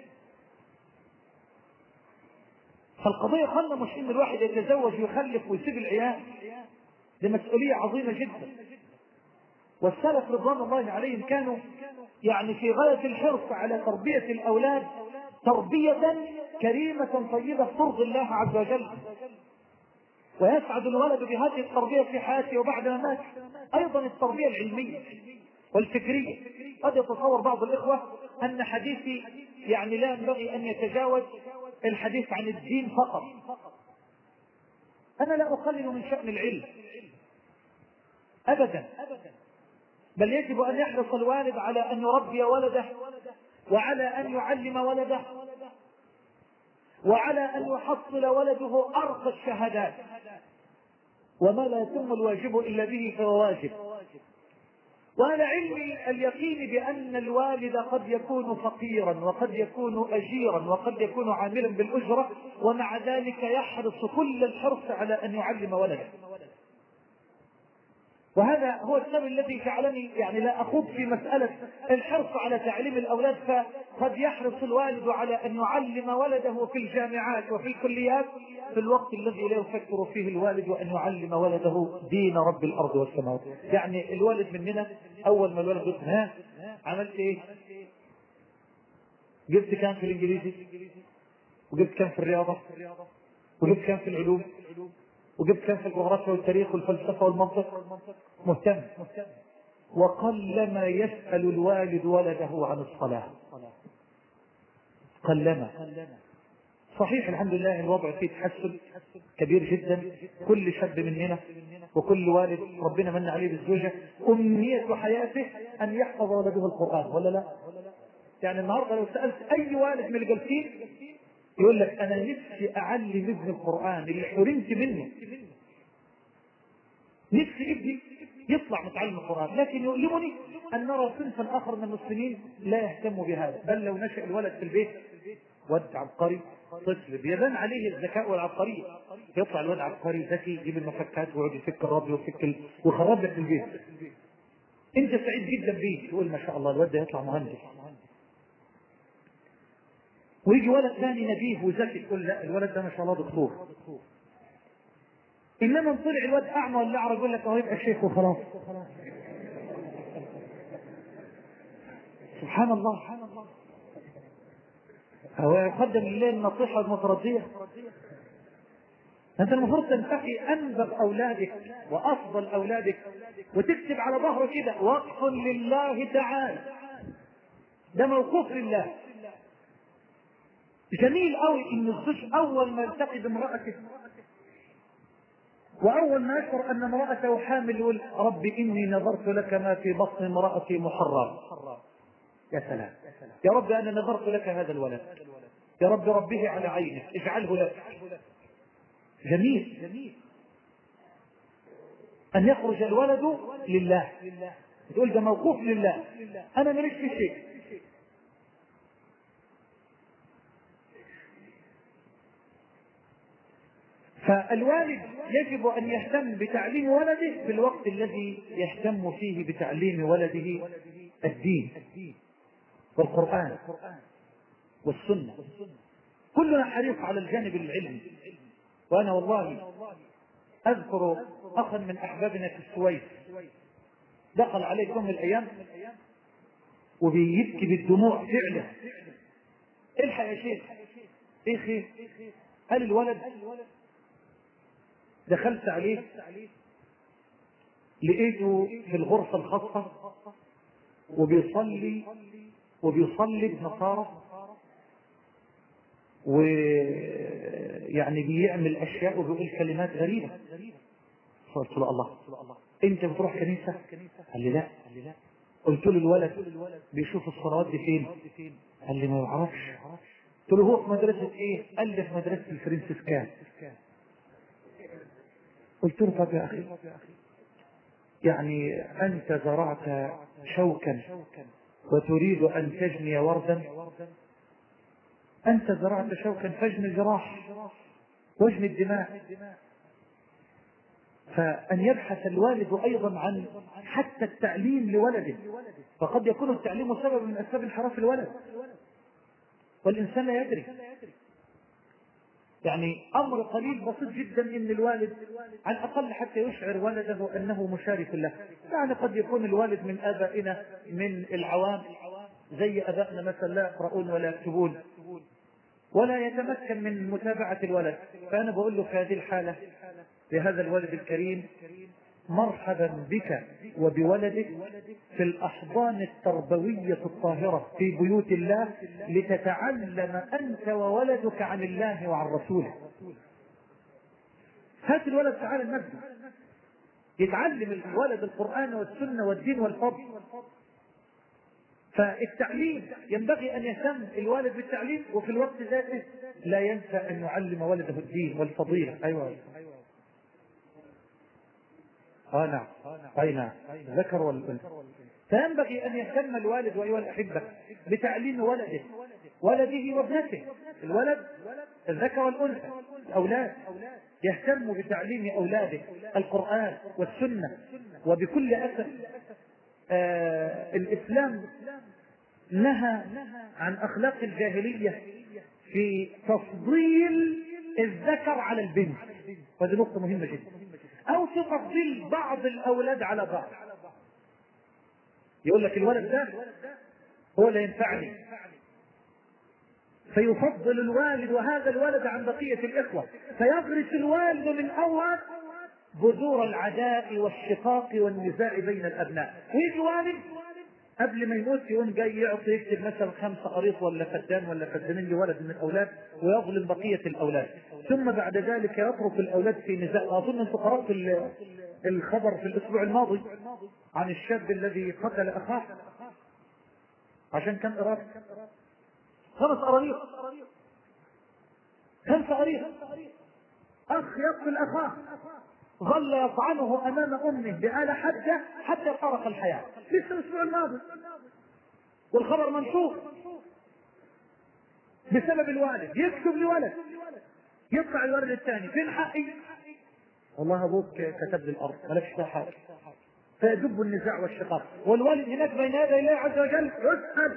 فالقضية خلنا مش ان الواحد يتزوج ويخلف ويسيب العيال، دي مسؤولية عظيمة جدا. والسلف رضوان الله عليهم كانوا يعني في غاية الحرص على تربية الأولاد تربية كريمة طيبة ترضي الله عز وجل، ويسعد الولد بهذه التربية في حياته وبعد مماته. أيضا التربية العلمية والفكرية. قد يتصور بعض الإخوة أن حديثي يعني لا ينبغي أن يتجاوز الحديث عن الدين فقط. أنا لا أقلل من شأن العلم أبدا، بل يجب أن يحرص الوالد على أن يربي ولده، وعلى أن يعلم ولده، وعلى أن يحصل ولده أرقى الشهادات. وما لا يتم الواجب إلا به فهو واجب. وعلى علم اليقين بأن الوالد قد يكون فقيرا وقد يكون أجيرا وقد يكون عاملا بالأجرة، ومع ذلك يحرص كل الحرص على أن يعلم ولده. وهذا هو السبب الذي جعلني يعني لا أخوض في مسألة الحرص على تعليم الأولاد. فقد يحرص الوالد على أن يعلم ولده في الجامعات وفي الكليات في الوقت الذي لا يفكر فيه الوالد أن يعلم ولده دين رب الأرض والسماوات. يعني الوالد مننا أول ما الولد يقول ها عملت إيه؟ جبت كام في الإنجليزي؟ وجبت كام في الرياضة؟ وجبت كام في العلوم؟ وجبت كام في الجغرافيا والتاريخ والفلسفة والمنطق؟ مهتم. وقلما يسأل الوالد ولده عن الصلاة، قلما. صحيح الحمد لله الوضع فيه تحسن كبير جدا. كل شاب مننا وكل والد ربنا من عليه بالزوجة أمنية حياته أن يحفظ ولده القرآن، ولا لا؟ يعني النهاردة لو سألت أي والد من الجالسين يقول لك أنا نفسي أعلم ابن القرآن اللي حرمت منه، نفسي ابني يطلع متعلم القرآن. لكن يؤلمني أن نرى صنفا آخر من المسلمين لا يهتم بهذا. بل لو نشأ الولد في البيت ولد عبقري، طفل بيبان عليه الذكاء والعبقرية، يطلع الولد عبقري ذكي، يجيب المفكات ويقعد يفك الراديو ويخرب لك البيت. أنت سعيد جدا بيه، تقول ما شاء الله الولد يطلع مهندس. ويجي ولد ثاني نبيه وذكي تقول لا الولد ده ما شاء الله دكتور. انما ان طلع الولد اعمى ولا اعرج يقول لك اهو يبقى شيخ وخلاص. سبحان الله. هو يقدم لله النصيحه المترديه. انت المفروض تنتقي انبغ اولادك وافضل اولادك وتكتب على ظهره كده وقف لله تعالى. ده موقوف لله. جميل قوي ان الزوج اول ما يلتقي بامرأته واول ما يشعر ان امرأته حامل يقول رب اني نذرت لك ما في بطن امرأتي محرم. يا سلام، يا رب انا نذرت لك هذا الولد، يا رب ربه على عينك اجعله لك. جميل ان يخرج الولد لله، تقول ده موقوف لله، انا ماليش في شيء. فالوالد يجب ان يهتم بتعليم ولده في الوقت الذي يهتم فيه بتعليم ولده الدين والقرآن والسنة. كلنا حريص على الجانب العلمي. وانا والله اذكر اخا من احبابنا في السويس دخل عليه يوم من الايام وبيبكي بالدموع فعلا. الحق يا شيخ، ايه خير؟ قال الولد دخلت عليه لقيته في الغرفة الخاصة وبيصلي بنصارى، ويعني بيعمل اشياء وبيقول كلمات غريبة. قلت له الله، انت بتروح كنيسة؟ قال لي لا. قلت له الولد بيشوف الصلوات دي فين؟ قال لي ما يعرفش. قلت له هو في مدرسة ايه؟ قال لي في مدرسة الفرنسيسكان. قلت له طب يا اخي، يعني انت زرعت شوكا وتريد ان تجني وردا؟ انت زرعت شوكا فاجني الجراح واجني الدماء. فان يبحث الوالد ايضا عن حتى التعليم لولده، فقد يكون التعليم سبب من اسباب انحراف الولد والانسان لا يدري. يعني امر قليل بسيط جدا ان الوالد على الاقل حتى يشعر ولده انه مشارك له. يعني قد يكون الوالد من ابائنا من العوام زي ابائنا مثلا لا يقرؤون ولا يكتبون ولا يتمكن من متابعة الولد، فانا بقول له في هذه الحالة لهذا الولد الكريم مرحبا بك وبولدك في الأحضان التربوية الطاهرة في بيوت الله لتتعلم أنت وولدك عن الله وعن رسوله. هات الولد تعالى المسجد يتعلم الولد القرآن والسنة والدين والفضل. فالتعليم ينبغي أن يهتم الوالد بالتعليم، وفي الوقت ذاته لا ينسى أن يعلم ولده الدين والفضيلة. أيوة نعم، أي نعم، ذكر والأنثى. فينبغي أن يهتم الوالد وأيها الأحبة بتعليم ولده وابنته، الولد الذكر والأنثى، الأولاد يهتم بتعليم أولاده القرآن والسنة. وبكل أسف الإسلام نهى عن أخلاق الجاهلية في تفضيل الذكر على البنت، وهذه نقطة مهمة جدا، أو تفضيل بعض الأولاد على بعض. يقول لك الولد ده هو اللي ينفعني، فيفضل الوالد وهذا الولد عن بقية الإخوة، فيغرس الوالد من أول بذور العداء والشقاق والنزاع بين الأبناء. ويجي والد قبل ما يموت يقوم جاي يعطي يكتب مثلا 5 قريط ولا فدان ولا فدانين لولد من الأولاد ويظلم بقية الأولاد، ثم بعد ذلك يترك الأولاد في نزاع. أظن أنت قرأت الخبر في الأسبوع الماضي عن الشاب الذي قتل أخاه عشان كان إرادة 5 قراريط، 5 قراريط. أخ يقتل أخاه ظل يطعنه أمام أمه بآلة حادة حتى فارق الحياة. لسه الأسبوع الماضي والخبر منشور بسبب الوالد. يكتب لولد يطلع الولد الثاني فين حقي؟ والله أبوك كتب لي الأرض مالكش فيها حاجة. فيدب النزاع والشقاق والوالد هناك بين يدي الله عز وجل يسأل.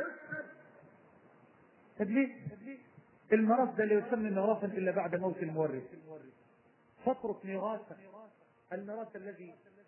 طب ليه؟ الميراث ده لا يسمى ميراثا إلا بعد موت المورث. فاترك ميراثا، الميراث الذي